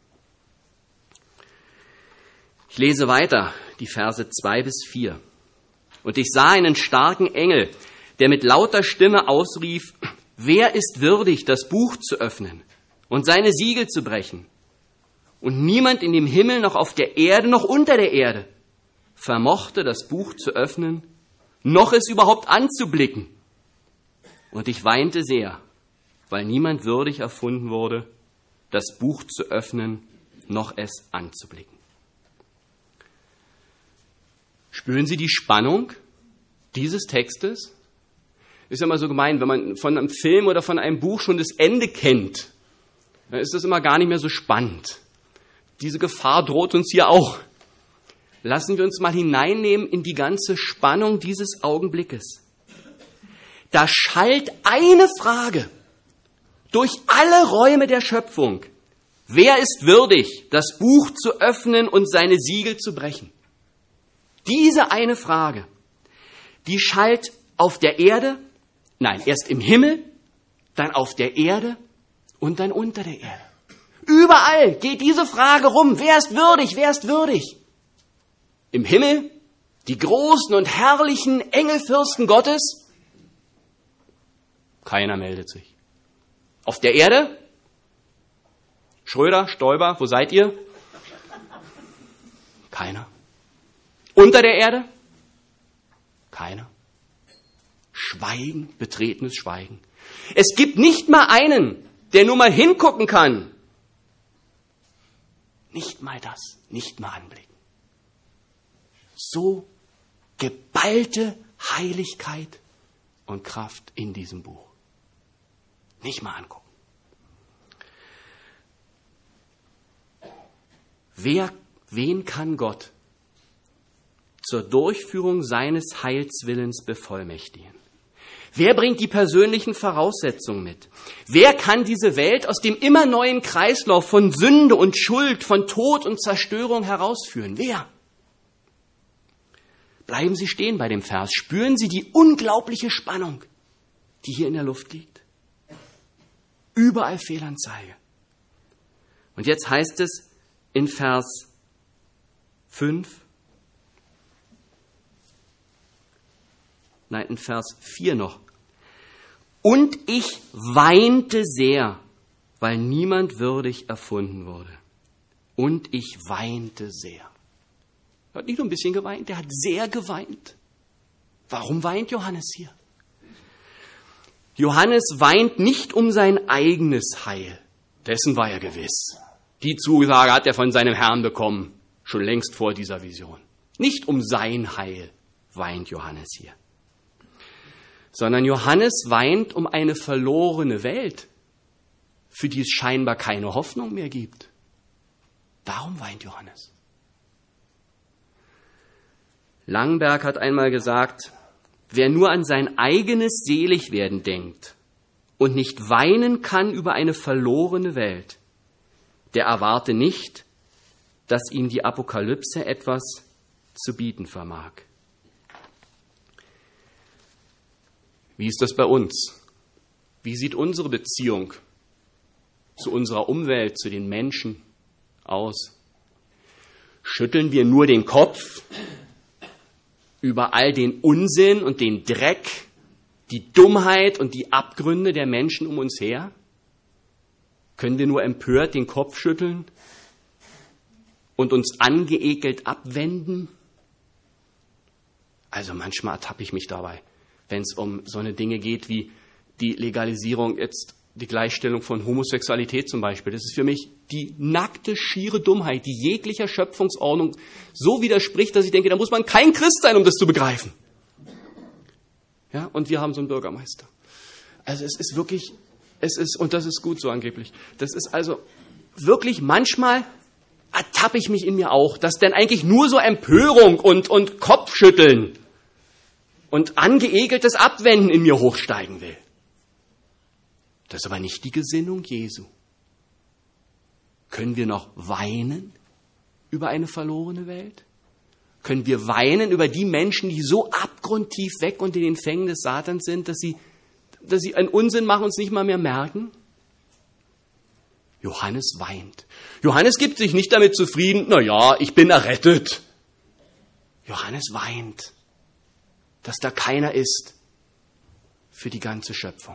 Ich lese weiter, die Verse 2 bis 4. Und ich sah einen starken Engel, der mit lauter Stimme ausrief, wer ist würdig, das Buch zu öffnen und seine Siegel zu brechen? Und niemand in dem Himmel, noch auf der Erde, noch unter der Erde vermochte das Buch zu öffnen, noch es überhaupt anzublicken. Und ich weinte sehr, weil niemand würdig erfunden wurde, das Buch zu öffnen, noch es anzublicken. Spüren Sie die Spannung dieses Textes? Ist ja immer so gemein, wenn man von einem Film oder von einem Buch schon das Ende kennt, dann ist das immer gar nicht mehr so spannend. Diese Gefahr droht uns hier auch. Lassen wir uns mal hineinnehmen in die ganze Spannung dieses Augenblickes. Da schallt eine Frage durch alle Räume der Schöpfung. Wer ist würdig, das Buch zu öffnen und seine Siegel zu brechen? Diese eine Frage, die schallt auf der Erde, nein, erst im Himmel, dann auf der Erde und dann unter der Erde. Überall geht diese Frage rum, wer ist würdig, wer ist würdig? Im Himmel die großen und herrlichen Engelfürsten Gottes? Keiner meldet sich. Auf der Erde? Schröder, Stoiber, wo seid ihr? Keiner. Unter der Erde? Keiner. Schweigen, betretenes Schweigen. Es gibt nicht mal einen, der nur mal hingucken kann. Nicht mal das, nicht mal anblicken. So geballte Heiligkeit und Kraft in diesem Buch. Nicht mal angucken. Wen kann Gott zur Durchführung seines Heilswillens bevollmächtigen? Wer bringt die persönlichen Voraussetzungen mit? Wer kann diese Welt aus dem immer neuen Kreislauf von Sünde und Schuld, von Tod und Zerstörung herausführen? Wer? Bleiben Sie stehen bei dem Vers. Spüren Sie die unglaubliche Spannung, die hier in der Luft liegt. Überall Fehlanzeige. Und jetzt heißt es in Vers 5, in Vers 4 noch. Und ich weinte sehr, weil niemand würdig erfunden wurde. Und ich weinte sehr. Er hat nicht nur ein bisschen geweint, er hat sehr geweint. Warum weint Johannes hier? Johannes weint nicht um sein eigenes Heil. Dessen war er gewiss. Die Zusage hat er von seinem Herrn bekommen, schon längst vor dieser Vision. Nicht um sein Heil weint Johannes hier. Sondern Johannes weint um eine verlorene Welt, für die es scheinbar keine Hoffnung mehr gibt. Darum weint Johannes. Langenberg hat einmal gesagt, wer nur an sein eigenes Seligwerden denkt und nicht weinen kann über eine verlorene Welt, der erwarte nicht, dass ihm die Apokalypse etwas zu bieten vermag. Wie ist das bei uns? Wie sieht unsere Beziehung zu unserer Umwelt, zu den Menschen aus? Schütteln wir nur den Kopf über all den Unsinn und den Dreck, die Dummheit und die Abgründe der Menschen um uns her? Können wir nur empört den Kopf schütteln und uns angeekelt abwenden? Also manchmal ertappe ich mich dabei, wenn es um so eine Dinge geht wie die Legalisierung, jetzt die Gleichstellung von Homosexualität zum Beispiel. Das ist für mich die nackte, schiere Dummheit, die jeglicher Schöpfungsordnung so widerspricht, dass ich denke, da muss man kein Christ sein, um das zu begreifen. Ja, und wir haben so einen Bürgermeister. Also es ist wirklich, und das ist gut so angeblich, das ist also wirklich, manchmal ertappe ich mich in mir auch, dass denn eigentlich nur so Empörung und Kopfschütteln und angeekeltes Abwenden in mir hochsteigen will. Das ist aber nicht die Gesinnung Jesu. Können wir noch weinen über eine verlorene Welt? Können wir weinen über die Menschen, die so abgrundtief weg und in den Fängen des Satans sind, dass sie einen Unsinn machen und es nicht mal mehr merken? Johannes weint. Johannes gibt sich nicht damit zufrieden, ich bin errettet. Johannes weint, dass da keiner ist für die ganze Schöpfung.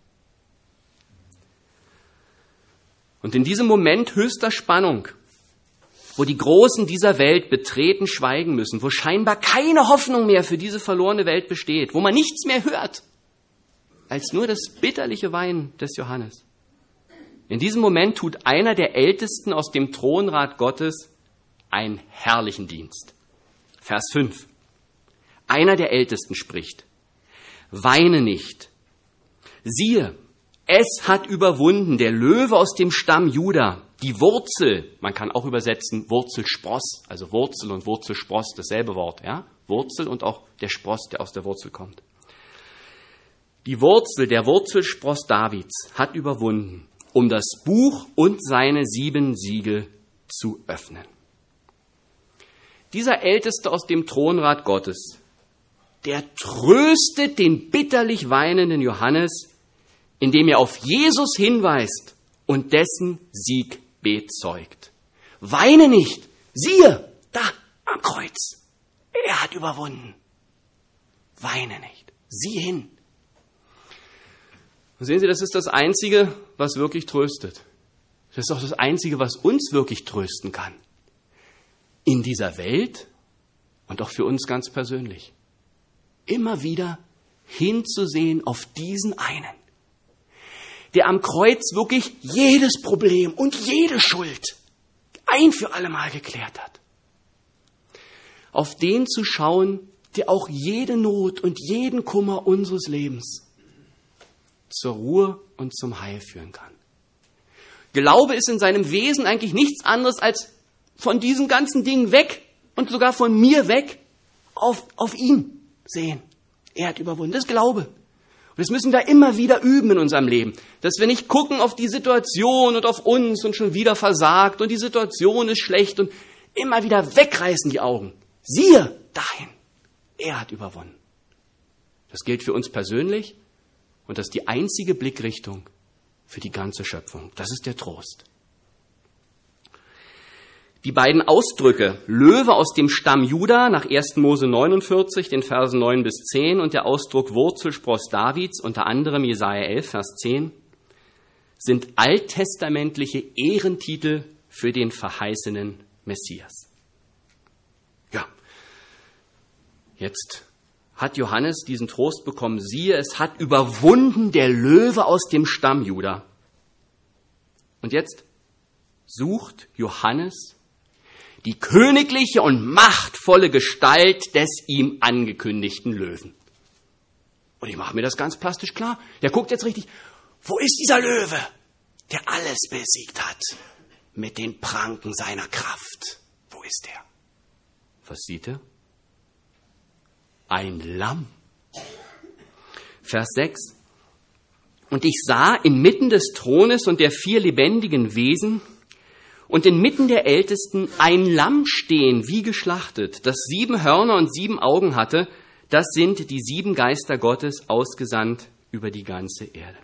Und in diesem Moment höchster Spannung, wo die Großen dieser Welt betreten schweigen müssen, wo scheinbar keine Hoffnung mehr für diese verlorene Welt besteht, wo man nichts mehr hört, als nur das bitterliche Weinen des Johannes. In diesem Moment tut einer der Ältesten aus dem Thronrat Gottes einen herrlichen Dienst. Vers 5. Einer der Ältesten spricht: Weine nicht. Siehe, es hat überwunden der Löwe aus dem Stamm Juda, die Wurzel, man kann auch übersetzen Wurzelspross, also Wurzel und Wurzelspross, dasselbe Wort, ja? Wurzel und auch der Spross, der aus der Wurzel kommt. Die Wurzel, der Wurzelspross Davids, hat überwunden, um das Buch und seine 7 Siegel zu öffnen. Dieser Älteste aus dem Thronrat Gottes, der tröstet den bitterlich weinenden Johannes, indem er auf Jesus hinweist und dessen Sieg bezeugt. Weine nicht, siehe, da am Kreuz, er hat überwunden. Weine nicht, sieh hin. Und sehen Sie, das ist das Einzige, was wirklich tröstet. Das ist auch das Einzige, was uns wirklich trösten kann. In dieser Welt und auch für uns ganz persönlich. Immer wieder hinzusehen auf diesen einen, der am Kreuz wirklich jedes Problem und jede Schuld ein für alle Mal geklärt hat. Auf den zu schauen, der auch jede Not und jeden Kummer unseres Lebens zur Ruhe und zum Heil führen kann. Glaube ist in seinem Wesen eigentlich nichts anderes als von diesen ganzen Dingen weg und sogar von mir weg auf ihn sehen. Er hat überwunden. Das ist Glaube. Und das müssen wir immer wieder üben in unserem Leben. Dass wir nicht gucken auf die Situation und auf uns und schon wieder versagt und die Situation ist schlecht und immer wieder wegreißen die Augen. Siehe dahin. Er hat überwunden. Das gilt für uns persönlich und das ist die einzige Blickrichtung für die ganze Schöpfung. Das ist der Trost. Die beiden Ausdrücke, Löwe aus dem Stamm Juda nach 1. Mose 49, den Versen 9 bis 10 und der Ausdruck Wurzelspross Davids, unter anderem Jesaja 11, Vers 10, sind alttestamentliche Ehrentitel für den verheißenen Messias. Ja, jetzt hat Johannes diesen Trost bekommen. Siehe, es hat überwunden der Löwe aus dem Stamm Juda. Und jetzt sucht Johannes die königliche und machtvolle Gestalt des ihm angekündigten Löwen. Und ich mache mir das ganz plastisch klar. Der guckt jetzt richtig, wo ist dieser Löwe, der alles besiegt hat mit den Pranken seiner Kraft? Wo ist er? Was sieht er? Ein Lamm. Vers 6. Und ich sah inmitten des Thrones und der 4 lebendigen Wesen und inmitten der Ältesten ein Lamm stehen, wie geschlachtet, das 7 Hörner und 7 Augen hatte. Das sind die 7 Geister Gottes, ausgesandt über die ganze Erde.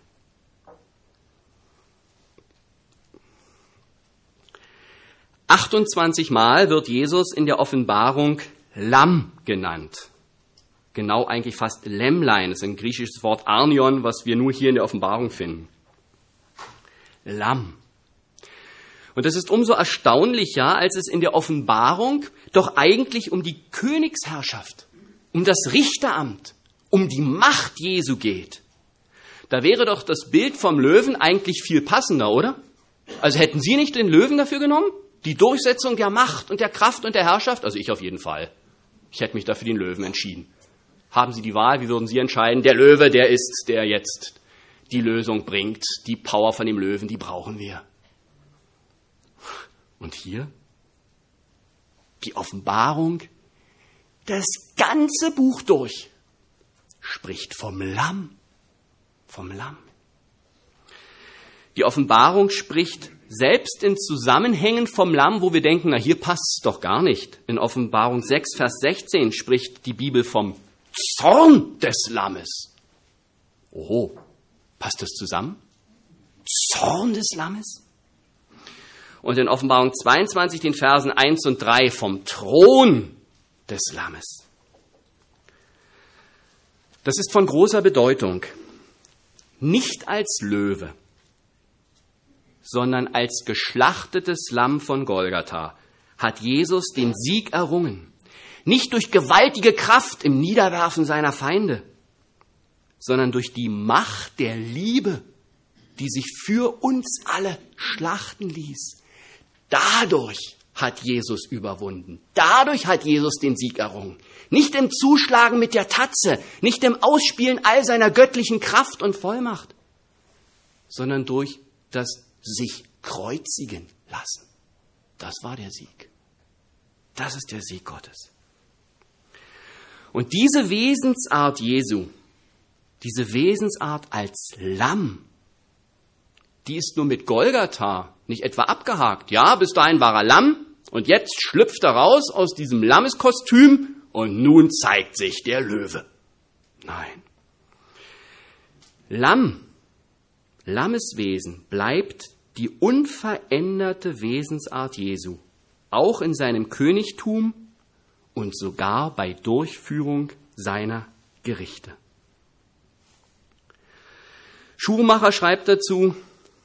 28 Mal wird Jesus in der Offenbarung Lamm genannt. Genau eigentlich fast Lämmlein. Das ist ein griechisches Wort Arnion, was wir nur hier in der Offenbarung finden. Lamm. Und das ist umso erstaunlicher, als es in der Offenbarung doch eigentlich um die Königsherrschaft, um das Richteramt, um die Macht Jesu geht. Da wäre doch das Bild vom Löwen eigentlich viel passender, oder? Also hätten Sie nicht den Löwen dafür genommen? Die Durchsetzung der Macht und der Kraft und der Herrschaft? Also ich auf jeden Fall. Ich hätte mich dafür den Löwen entschieden. Haben Sie die Wahl? Wie würden Sie entscheiden? Der Löwe, der ist, der jetzt die Lösung bringt. Die Power von dem Löwen, die brauchen wir. Und hier? Die Offenbarung, das ganze Buch durch, spricht vom Lamm. Vom Lamm. Die Offenbarung spricht selbst in Zusammenhängen vom Lamm, wo wir denken, na hier passt es doch gar nicht. In Offenbarung 6, Vers 16 spricht die Bibel vom Zorn des Lammes. Oho, passt das zusammen? Zorn des Lammes? Und in Offenbarung 22, den Versen 1 und 3, vom Thron des Lammes. Das ist von großer Bedeutung. Nicht als Löwe, sondern als geschlachtetes Lamm von Golgatha hat Jesus den Sieg errungen. Nicht durch gewaltige Kraft im Niederwerfen seiner Feinde, sondern durch die Macht der Liebe, die sich für uns alle schlachten ließ. Dadurch hat Jesus überwunden. Dadurch hat Jesus den Sieg errungen. Nicht im Zuschlagen mit der Tatze, nicht im Ausspielen all seiner göttlichen Kraft und Vollmacht, sondern durch das sich kreuzigen lassen. Das war der Sieg. Das ist der Sieg Gottes. Und diese Wesensart Jesu, diese Wesensart als Lamm, die ist nur mit Golgatha nicht etwa abgehakt. Ja, bis dahin war er Lamm und jetzt schlüpft er raus aus diesem Lammeskostüm und nun zeigt sich der Löwe. Nein. Lammeswesen bleibt die unveränderte Wesensart Jesu, auch in seinem Königtum und sogar bei Durchführung seiner Gerichte. Schumacher schreibt dazu,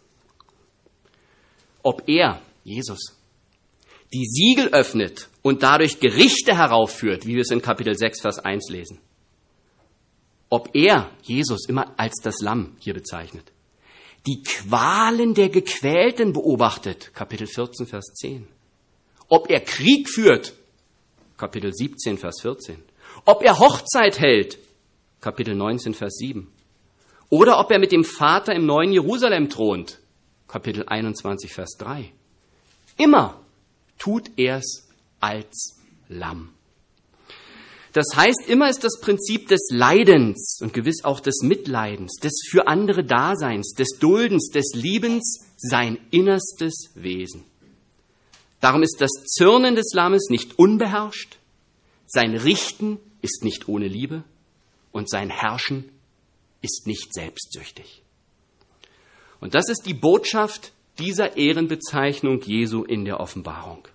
ob er, Jesus, die Siegel öffnet und dadurch Gerichte heraufführt, wie wir es in Kapitel 6, Vers 1 lesen. Ob er, Jesus, immer als das Lamm hier bezeichnet, die Qualen der Gequälten beobachtet, Kapitel 14, Vers 10. Ob er Krieg führt, Kapitel 17, Vers 14. Ob er Hochzeit hält, Kapitel 19, Vers 7. Oder ob er mit dem Vater im neuen Jerusalem thront, Kapitel 21, Vers 3. Immer tut er's als Lamm. Das heißt, immer ist das Prinzip des Leidens und gewiss auch des Mitleidens, des für andere Daseins, des Duldens, des Liebens sein innerstes Wesen. Darum ist das Zürnen des Lammes nicht unbeherrscht, sein Richten ist nicht ohne Liebe und sein Herrschen ist nicht selbstsüchtig. Und das ist die Botschaft dieser Ehrenbezeichnung Jesu in der Offenbarung.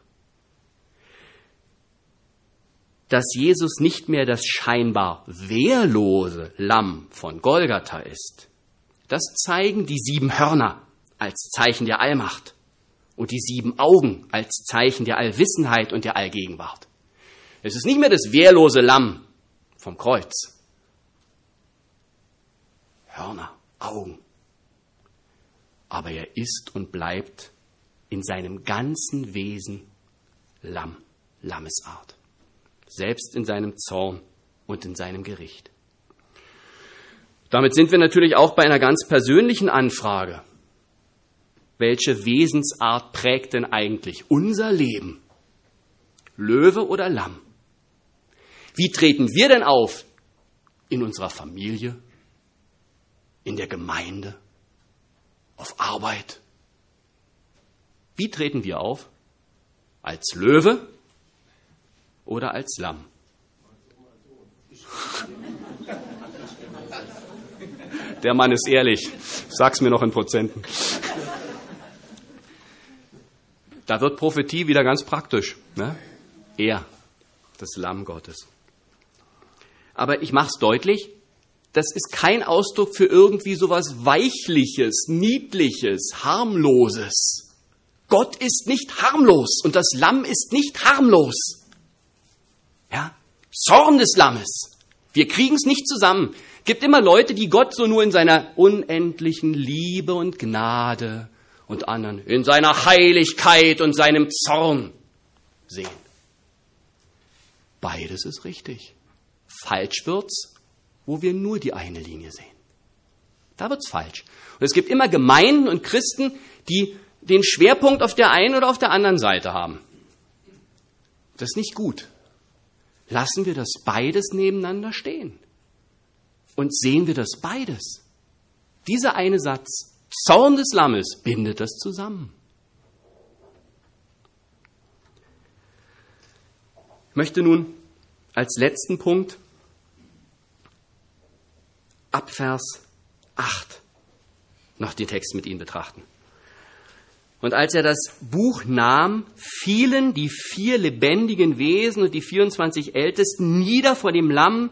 Dass Jesus nicht mehr das scheinbar wehrlose Lamm von Golgatha ist, das zeigen die 7 Hörner als Zeichen der Allmacht und die 7 Augen als Zeichen der Allwissenheit und der Allgegenwart. Es ist nicht mehr das wehrlose Lamm vom Kreuz. Hörner, Augen. Aber er ist und bleibt in seinem ganzen Wesen Lamm, Lammesart. Selbst in seinem Zorn und in seinem Gericht. Damit sind wir natürlich auch bei einer ganz persönlichen Anfrage. Welche Wesensart prägt denn eigentlich unser Leben? Löwe oder Lamm? Wie treten wir denn auf? In unserer Familie? In der Gemeinde? Auf Arbeit? Wie treten wir auf? Als Löwe oder als Lamm? Der Mann ist ehrlich. Sag's mir noch in Prozenten. Da wird Prophetie wieder ganz praktisch. Ne? Er, das Lamm Gottes. Aber ich mache es deutlich, das ist kein Ausdruck für irgendwie sowas Weichliches, Niedliches, Harmloses. Gott ist nicht harmlos und das Lamm ist nicht harmlos. Ja? Zorn des Lammes. Wir kriegen es nicht zusammen. Es gibt immer Leute, die Gott so nur in seiner unendlichen Liebe und Gnade und anderen in seiner Heiligkeit und seinem Zorn sehen. Beides ist richtig. Falsch wird's, wo wir nur die eine Linie sehen. Da wird's falsch. Und es gibt immer Gemeinden und Christen, die den Schwerpunkt auf der einen oder auf der anderen Seite haben. Das ist nicht gut. Lassen wir das beides nebeneinander stehen. Und sehen wir das beides. Dieser eine Satz, Zorn des Lammes, bindet das zusammen. Ich möchte nun als letzten Punkt ab Vers 8 noch den Text mit Ihnen betrachten. Und als er das Buch nahm, fielen die 4 lebendigen Wesen und die 24 Ältesten nieder vor dem Lamm,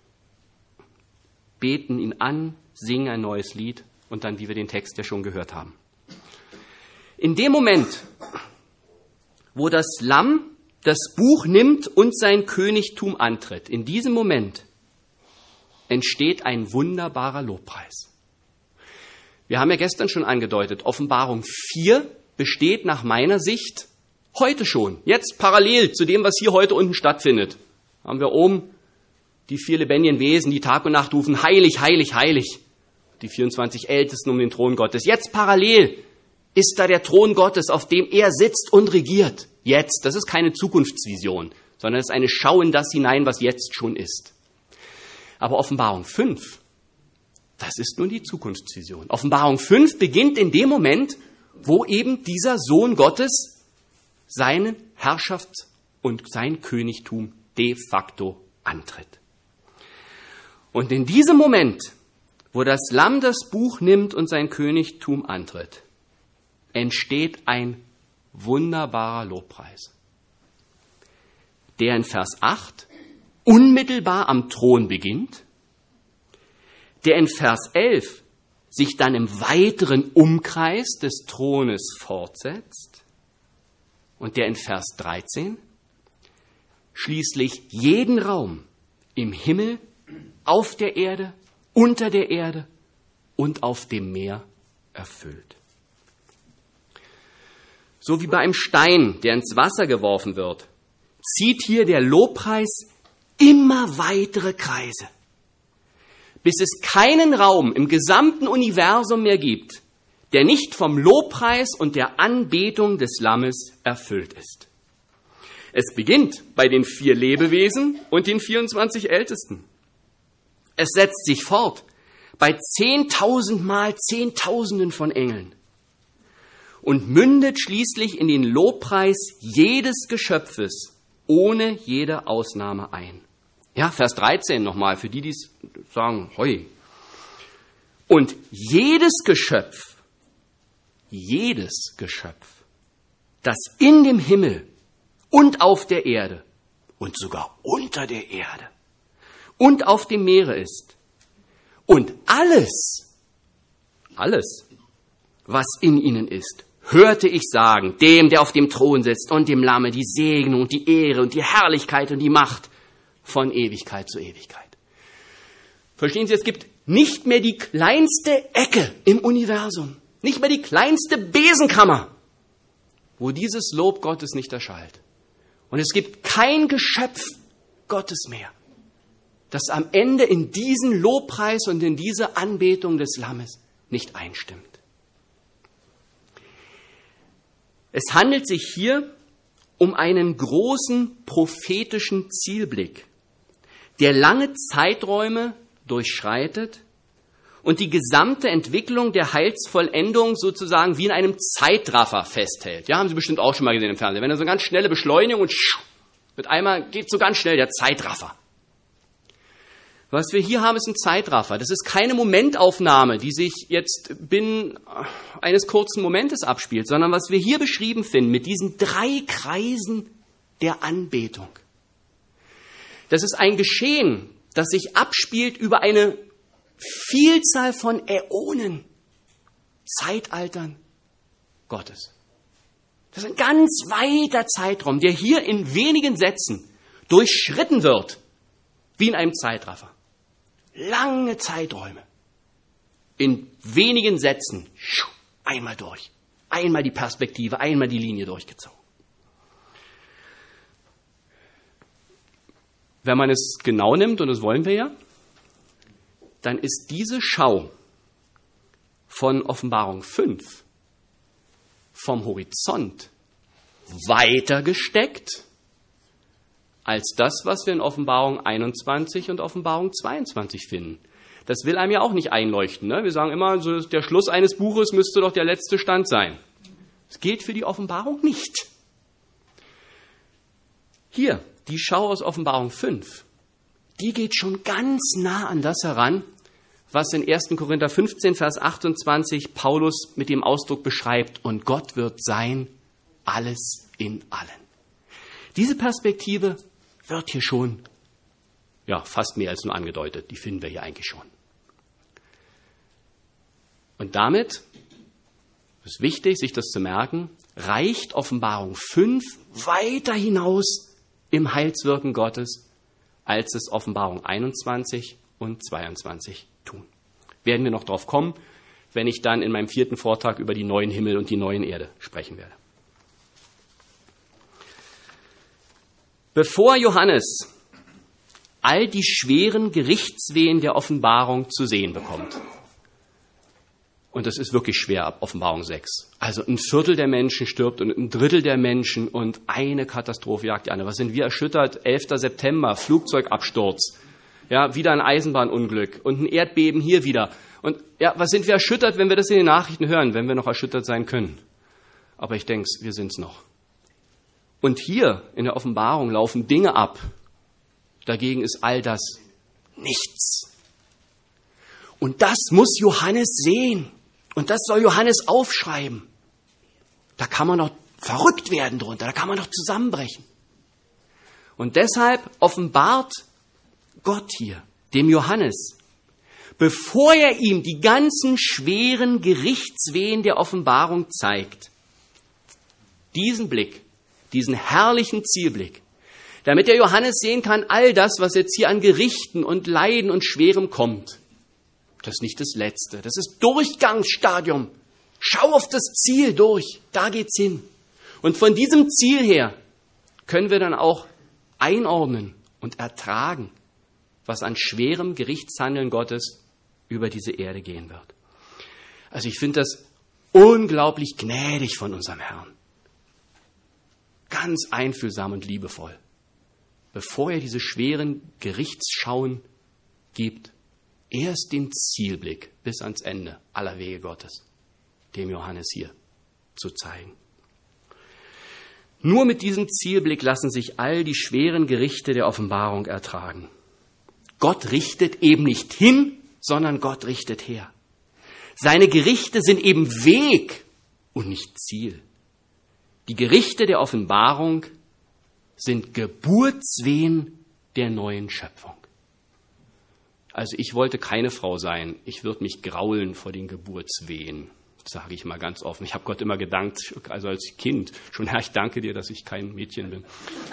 beten ihn an, singen ein neues Lied und dann, wie wir den Text ja schon gehört haben. In dem Moment, wo das Lamm das Buch nimmt und sein Königtum antritt, in diesem Moment entsteht ein wunderbarer Lobpreis. Wir haben ja gestern schon angedeutet, Offenbarung 4 besteht nach meiner Sicht heute schon, jetzt parallel zu dem, was hier heute unten stattfindet. Haben wir oben die 4 lebendigen Wesen, die Tag und Nacht rufen, heilig, heilig, heilig. Die 24 Ältesten um den Thron Gottes. Jetzt parallel ist da der Thron Gottes, auf dem er sitzt und regiert. Jetzt, das ist keine Zukunftsvision, sondern es ist eine Schau in das hinein, was jetzt schon ist. Aber Offenbarung 5, das ist nun die Zukunftsvision. Offenbarung 5 beginnt in dem Moment, wo eben dieser Sohn Gottes seine Herrschaft und sein Königtum de facto antritt. Und in diesem Moment, wo das Lamm das Buch nimmt und sein Königtum antritt, entsteht ein wunderbarer Lobpreis, der in Vers 8 unmittelbar am Thron beginnt, der in Vers 11 sich dann im weiteren Umkreis des Thrones fortsetzt und der in Vers 13 schließlich jeden Raum im Himmel, auf der Erde, unter der Erde und auf dem Meer erfüllt. So wie bei einem Stein, der ins Wasser geworfen wird, zieht hier der Lobpreis immer weitere Kreise, bis es keinen Raum im gesamten Universum mehr gibt, der nicht vom Lobpreis und der Anbetung des Lammes erfüllt ist. Es beginnt bei den 4 Lebewesen und den 24 Ältesten. Es setzt sich fort bei 10.000 mal Zehntausenden von Engeln und mündet schließlich in den Lobpreis jedes Geschöpfes ohne jede Ausnahme ein. Ja, Vers 13 nochmal, für die, die sagen, hoi. Und jedes Geschöpf, das in dem Himmel und auf der Erde und sogar unter der Erde und auf dem Meere ist und alles, was in ihnen ist, hörte ich sagen, dem, der auf dem Thron sitzt und dem Lamme, die Segnung und die Ehre und die Herrlichkeit und die Macht von Ewigkeit zu Ewigkeit. Verstehen Sie, es gibt nicht mehr die kleinste Ecke im Universum, nicht mehr die kleinste Besenkammer, wo dieses Lob Gottes nicht erschallt. Und es gibt kein Geschöpf Gottes mehr, das am Ende in diesen Lobpreis und in diese Anbetung des Lammes nicht einstimmt. Es handelt sich hier um einen großen prophetischen Zielblick, der lange Zeiträume durchschreitet und die gesamte Entwicklung der Heilsvollendung sozusagen wie in einem Zeitraffer festhält. Ja, haben Sie bestimmt auch schon mal gesehen im Fernsehen. Wenn da so eine ganz schnelle Beschleunigung und mit einmal geht so ganz schnell der Zeitraffer. Was wir hier haben, ist ein Zeitraffer. Das ist keine Momentaufnahme, die sich jetzt binnen eines kurzen Momentes abspielt, sondern was wir hier beschrieben finden mit diesen 3 Kreisen der Anbetung. Das ist ein Geschehen, das sich abspielt über eine Vielzahl von Äonen, Zeitaltern Gottes. Das ist ein ganz weiter Zeitraum, der hier in wenigen Sätzen durchschritten wird, wie in einem Zeitraffer. Lange Zeiträume. In wenigen Sätzen, einmal durch. Einmal die Perspektive, einmal die Linie durchgezogen. Wenn man es genau nimmt, und das wollen wir ja, dann ist diese Schau von Offenbarung 5 vom Horizont weiter gesteckt als das, was wir in Offenbarung 21 und Offenbarung 22 finden. Das will einem ja auch nicht einleuchten. Ne? Wir sagen immer, so der Schluss eines Buches müsste doch der letzte Stand sein. Das gilt für die Offenbarung nicht. Hier, die Schau aus Offenbarung 5, die geht schon ganz nah an das heran, was in 1. Korinther 15, Vers 28 Paulus mit dem Ausdruck beschreibt, und Gott wird sein, alles in allen. Diese Perspektive wird hier schon, fast mehr als nur angedeutet, die finden wir hier eigentlich schon. Und damit, ist wichtig, sich das zu merken, reicht Offenbarung 5 weiter hinaus im Heilswirken Gottes, als es Offenbarung 21 und 22 tun. Werden wir noch drauf kommen, wenn ich dann in meinem 4. Vortrag über die neuen Himmel und die neuen Erde sprechen werde. Bevor Johannes all die schweren Gerichtswehen der Offenbarung zu sehen bekommt, und das ist wirklich schwer ab Offenbarung 6, also 1/4 der Menschen stirbt und 1/3 der Menschen und eine Katastrophe jagt die andere. Was sind wir erschüttert? 11. September, Flugzeugabsturz, wieder ein Eisenbahnunglück und ein Erdbeben hier wieder. Und was sind wir erschüttert, wenn wir das in den Nachrichten hören, wenn wir noch erschüttert sein können? Aber ich denke, wir sind es noch. Und hier in der Offenbarung laufen Dinge ab. Dagegen ist all das nichts. Und das muss Johannes sehen. Und das soll Johannes aufschreiben. Da kann man doch verrückt werden drunter, da kann man doch zusammenbrechen. Und deshalb offenbart Gott hier dem Johannes, bevor er ihm die ganzen schweren Gerichtswehen der Offenbarung zeigt, diesen Blick, diesen herrlichen Zielblick, damit der Johannes sehen kann, all das, was jetzt hier an Gerichten und Leiden und Schwerem kommt, das ist nicht das Letzte, das ist Durchgangsstadium. Schau auf das Ziel durch, da geht's hin. Und von diesem Ziel her können wir dann auch einordnen und ertragen, was an schwerem Gerichtshandeln Gottes über diese Erde gehen wird. Also ich finde das unglaublich gnädig von unserem Herrn. Ganz einfühlsam und liebevoll. Bevor er diese schweren Gerichtsschauen gibt, erst den Zielblick bis ans Ende aller Wege Gottes, dem Johannes hier zu zeigen. Nur mit diesem Zielblick lassen sich all die schweren Gerichte der Offenbarung ertragen. Gott richtet eben nicht hin, sondern Gott richtet her. Seine Gerichte sind eben Weg und nicht Ziel. Die Gerichte der Offenbarung sind Geburtswehen der neuen Schöpfung. Also ich wollte keine Frau sein. Ich würde mich graulen vor den Geburtswehen, sage ich mal ganz offen. Ich habe Gott immer gedankt, also als Kind, schon Herr, ich danke dir, dass ich kein Mädchen bin.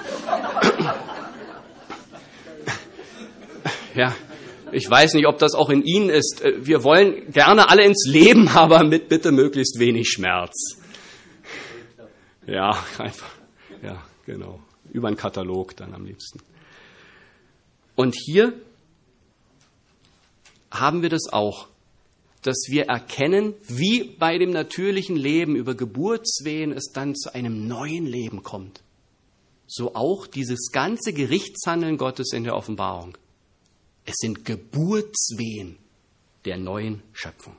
Ja, ich weiß nicht, ob das auch in Ihnen ist. Wir wollen gerne alle ins Leben, aber mit bitte möglichst wenig Schmerz. Ja, einfach, ja, genau. Über einen Katalog dann am liebsten. Und hier haben wir das auch, dass wir erkennen, wie bei dem natürlichen Leben über Geburtswehen es dann zu einem neuen Leben kommt. So auch dieses ganze Gerichtshandeln Gottes in der Offenbarung. Es sind Geburtswehen der neuen Schöpfung.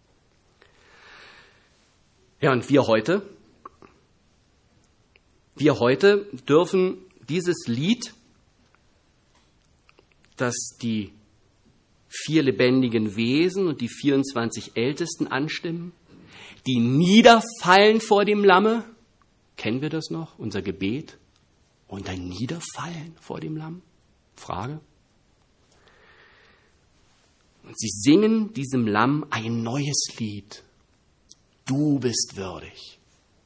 Ja, und wir heute dürfen dieses Lied, das die 4 lebendigen Wesen und die 24 Ältesten anstimmen, die niederfallen vor dem Lamme. Kennen wir das noch? Unser Gebet. Und ein Niederfallen vor dem Lamm? Frage. Und sie singen diesem Lamm ein neues Lied. Du bist würdig.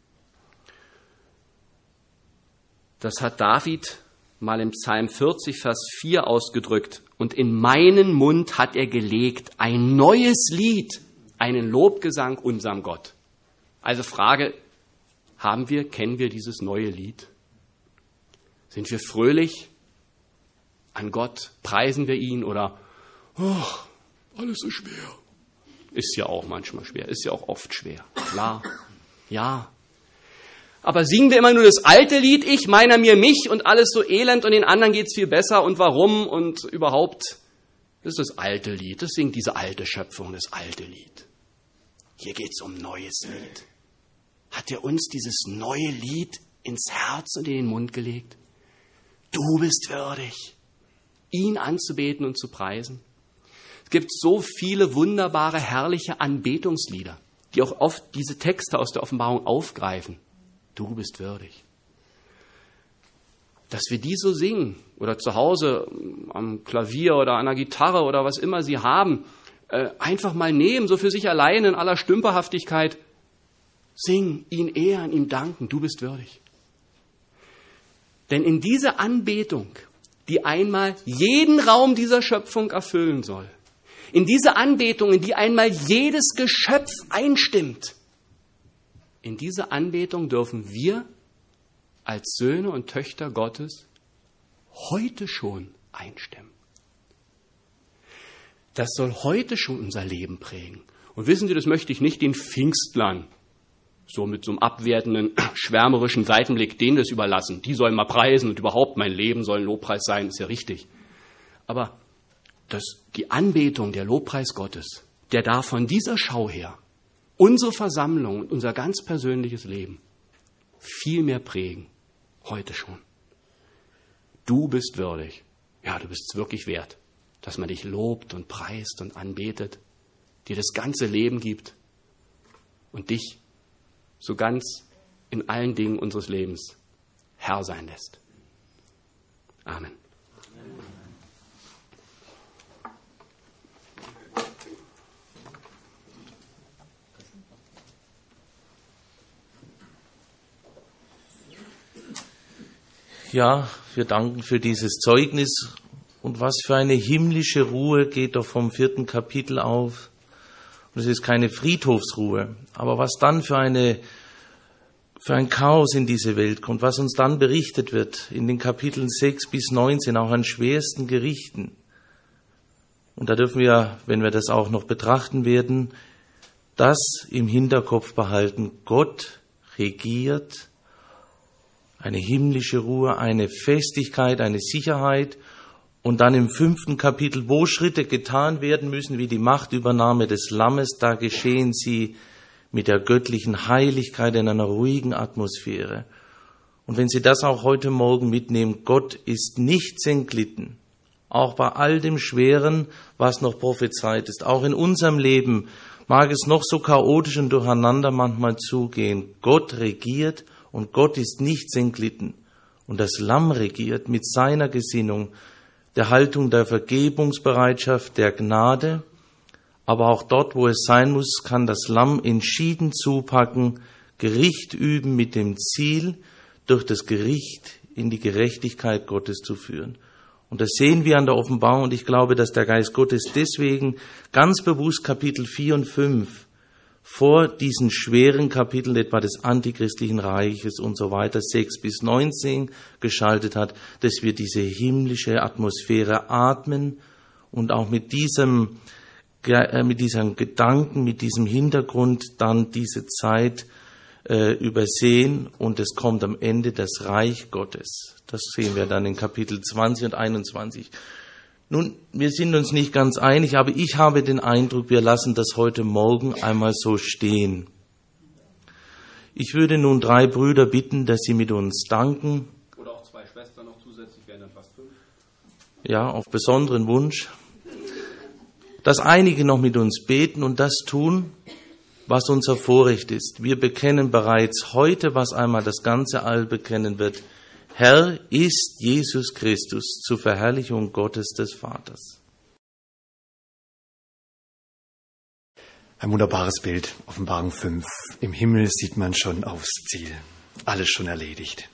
Das hat David mal im Psalm 40, Vers 4 ausgedrückt. Und in meinen Mund hat er gelegt ein neues Lied, einen Lobgesang unserem Gott. Also Frage, kennen wir dieses neue Lied? Sind wir fröhlich an Gott? Preisen wir ihn oder, alles so schwer? Ist ja auch manchmal schwer, ist ja auch oft schwer. Klar, ja. Aber singen wir immer nur das alte Lied, ich, meiner, mir, mich und alles so elend und den anderen geht's viel besser und warum und überhaupt. Das ist das alte Lied, das singt diese alte Schöpfung, das alte Lied. Hier geht's um neues Lied. Hat er uns dieses neue Lied ins Herz und in den Mund gelegt? Du bist würdig, ihn anzubeten und zu preisen. Es gibt so viele wunderbare, herrliche Anbetungslieder, die auch oft diese Texte aus der Offenbarung aufgreifen. Du bist würdig. Dass wir die so singen oder zu Hause am Klavier oder an der Gitarre oder was immer sie haben, einfach mal nehmen, so für sich allein in aller Stümperhaftigkeit. Singen, ihn ehren, ihm danken, du bist würdig. Denn in diese Anbetung, die einmal jeden Raum dieser Schöpfung erfüllen soll, in diese Anbetung, in die einmal jedes Geschöpf einstimmt, in diese Anbetung dürfen wir als Söhne und Töchter Gottes heute schon einstimmen. Das soll heute schon unser Leben prägen. Und wissen Sie, das möchte ich nicht den Pfingstlern, so mit so einem abwertenden, schwärmerischen Seitenblick, denen das überlassen. Die sollen mal preisen und überhaupt mein Leben soll ein Lobpreis sein, ist ja richtig. Aber die Anbetung, der Lobpreis Gottes, der darf von dieser Schau her unsere Versammlung und unser ganz persönliches Leben viel mehr prägen. Heute schon. Du bist würdig. Ja, du bist es wirklich wert, dass man dich lobt und preist und anbetet, dir das ganze Leben gibt und dich so ganz in allen Dingen unseres Lebens Herr sein lässt. Amen. Ja, wir danken für dieses Zeugnis. Und was für eine himmlische Ruhe geht doch vom 4. Kapitel auf. Und es ist keine Friedhofsruhe. Aber was dann für ein Chaos in diese Welt kommt, was uns dann berichtet wird in den Kapiteln 6 bis 19, auch an schwersten Gerichten. Und da dürfen wir, wenn wir das auch noch betrachten werden, das im Hinterkopf behalten. Gott regiert. Eine himmlische Ruhe, eine Festigkeit, eine Sicherheit. Und dann im 5. Kapitel, wo Schritte getan werden müssen, wie die Machtübernahme des Lammes, da geschehen sie mit der göttlichen Heiligkeit in einer ruhigen Atmosphäre. Und wenn Sie das auch heute Morgen mitnehmen, Gott ist nichts entglitten. Auch bei all dem Schweren, was noch prophezeit ist. Auch in unserem Leben mag es noch so chaotisch und durcheinander manchmal zugehen. Gott regiert. Und Gott ist nichts entglitten. Und das Lamm regiert mit seiner Gesinnung, der Haltung der Vergebungsbereitschaft, der Gnade. Aber auch dort, wo es sein muss, kann das Lamm entschieden zupacken, Gericht üben mit dem Ziel, durch das Gericht in die Gerechtigkeit Gottes zu führen. Und das sehen wir an der Offenbarung. Und ich glaube, dass der Geist Gottes deswegen ganz bewusst Kapitel 4 und 5 vor diesen schweren Kapiteln etwa des antichristlichen Reiches und so weiter, 6 bis 19 geschaltet hat, dass wir diese himmlische Atmosphäre atmen und auch mit diesem Gedanken, mit diesem Hintergrund dann diese Zeit übersehen und es kommt am Ende das Reich Gottes. Das sehen wir dann in Kapitel 20 und 21. Nun, wir sind uns nicht ganz einig, aber ich habe den Eindruck, wir lassen das heute Morgen einmal so stehen. Ich würde nun 3 Brüder bitten, dass sie mit uns danken. Oder auch 2 Schwestern noch zusätzlich, wären dann fast 5. Ja, auf besonderen Wunsch. dass einige noch mit uns beten und das tun, was unser Vorrecht ist. Wir bekennen bereits heute, was einmal das ganze All bekennen wird. Herr ist Jesus Christus zur Verherrlichung Gottes des Vaters. Ein wunderbares Bild, Offenbarung 5. Im Himmel sieht man schon aufs Ziel. Alles schon erledigt.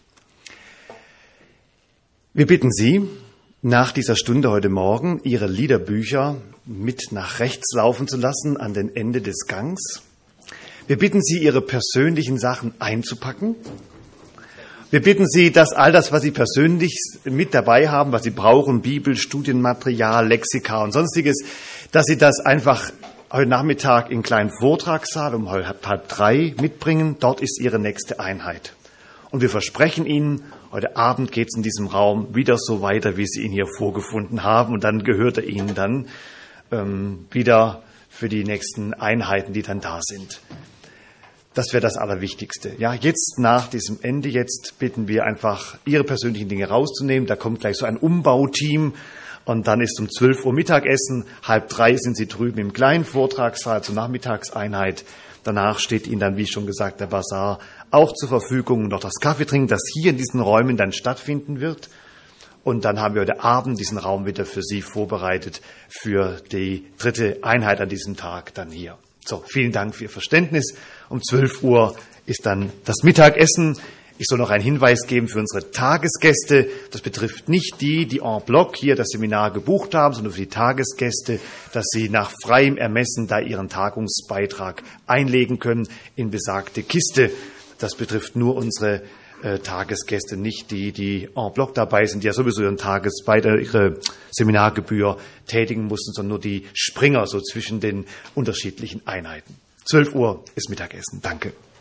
Wir bitten Sie, nach dieser Stunde heute Morgen Ihre Liederbücher mit nach rechts laufen zu lassen an den Ende des Gangs. Wir bitten Sie, Ihre persönlichen Sachen einzupacken. Wir bitten Sie, dass all das, was Sie persönlich mit dabei haben, was Sie brauchen, Bibel, Studienmaterial, Lexika und Sonstiges, dass Sie das einfach heute Nachmittag in einen kleinen Vortragssaal um 2:30 mitbringen. Dort ist Ihre nächste Einheit. Und wir versprechen Ihnen, heute Abend geht es in diesem Raum wieder so weiter, wie Sie ihn hier vorgefunden haben. Und dann gehört er Ihnen dann wieder für die nächsten Einheiten, die dann da sind. Das wäre das Allerwichtigste. Ja, jetzt nach diesem Ende, jetzt bitten wir einfach, Ihre persönlichen Dinge rauszunehmen. Da kommt gleich so ein Umbauteam und dann ist um 12 Uhr Mittagessen. 2:30 sind Sie drüben im kleinen Vortragssaal zur Nachmittagseinheit. Danach steht Ihnen dann, wie schon gesagt, der Basar auch zur Verfügung, noch das Kaffeetrinken, das hier in diesen Räumen dann stattfinden wird. Und dann haben wir heute Abend diesen Raum wieder für Sie vorbereitet für die 3. Einheit an diesem Tag dann hier. So, vielen Dank für Ihr Verständnis. Um 12 Uhr ist dann das Mittagessen. Ich soll noch einen Hinweis geben für unsere Tagesgäste. Das betrifft nicht die en bloc hier das Seminar gebucht haben, sondern für die Tagesgäste, dass sie nach freiem Ermessen da ihren Tagungsbeitrag einlegen können in besagte Kiste. Das betrifft nur unsere Tagesgäste, nicht die en bloc dabei sind, die ja sowieso ihre Seminargebühr tätigen mussten, sondern nur die Springer so zwischen den unterschiedlichen Einheiten. 12 Uhr ist Mittagessen. Danke.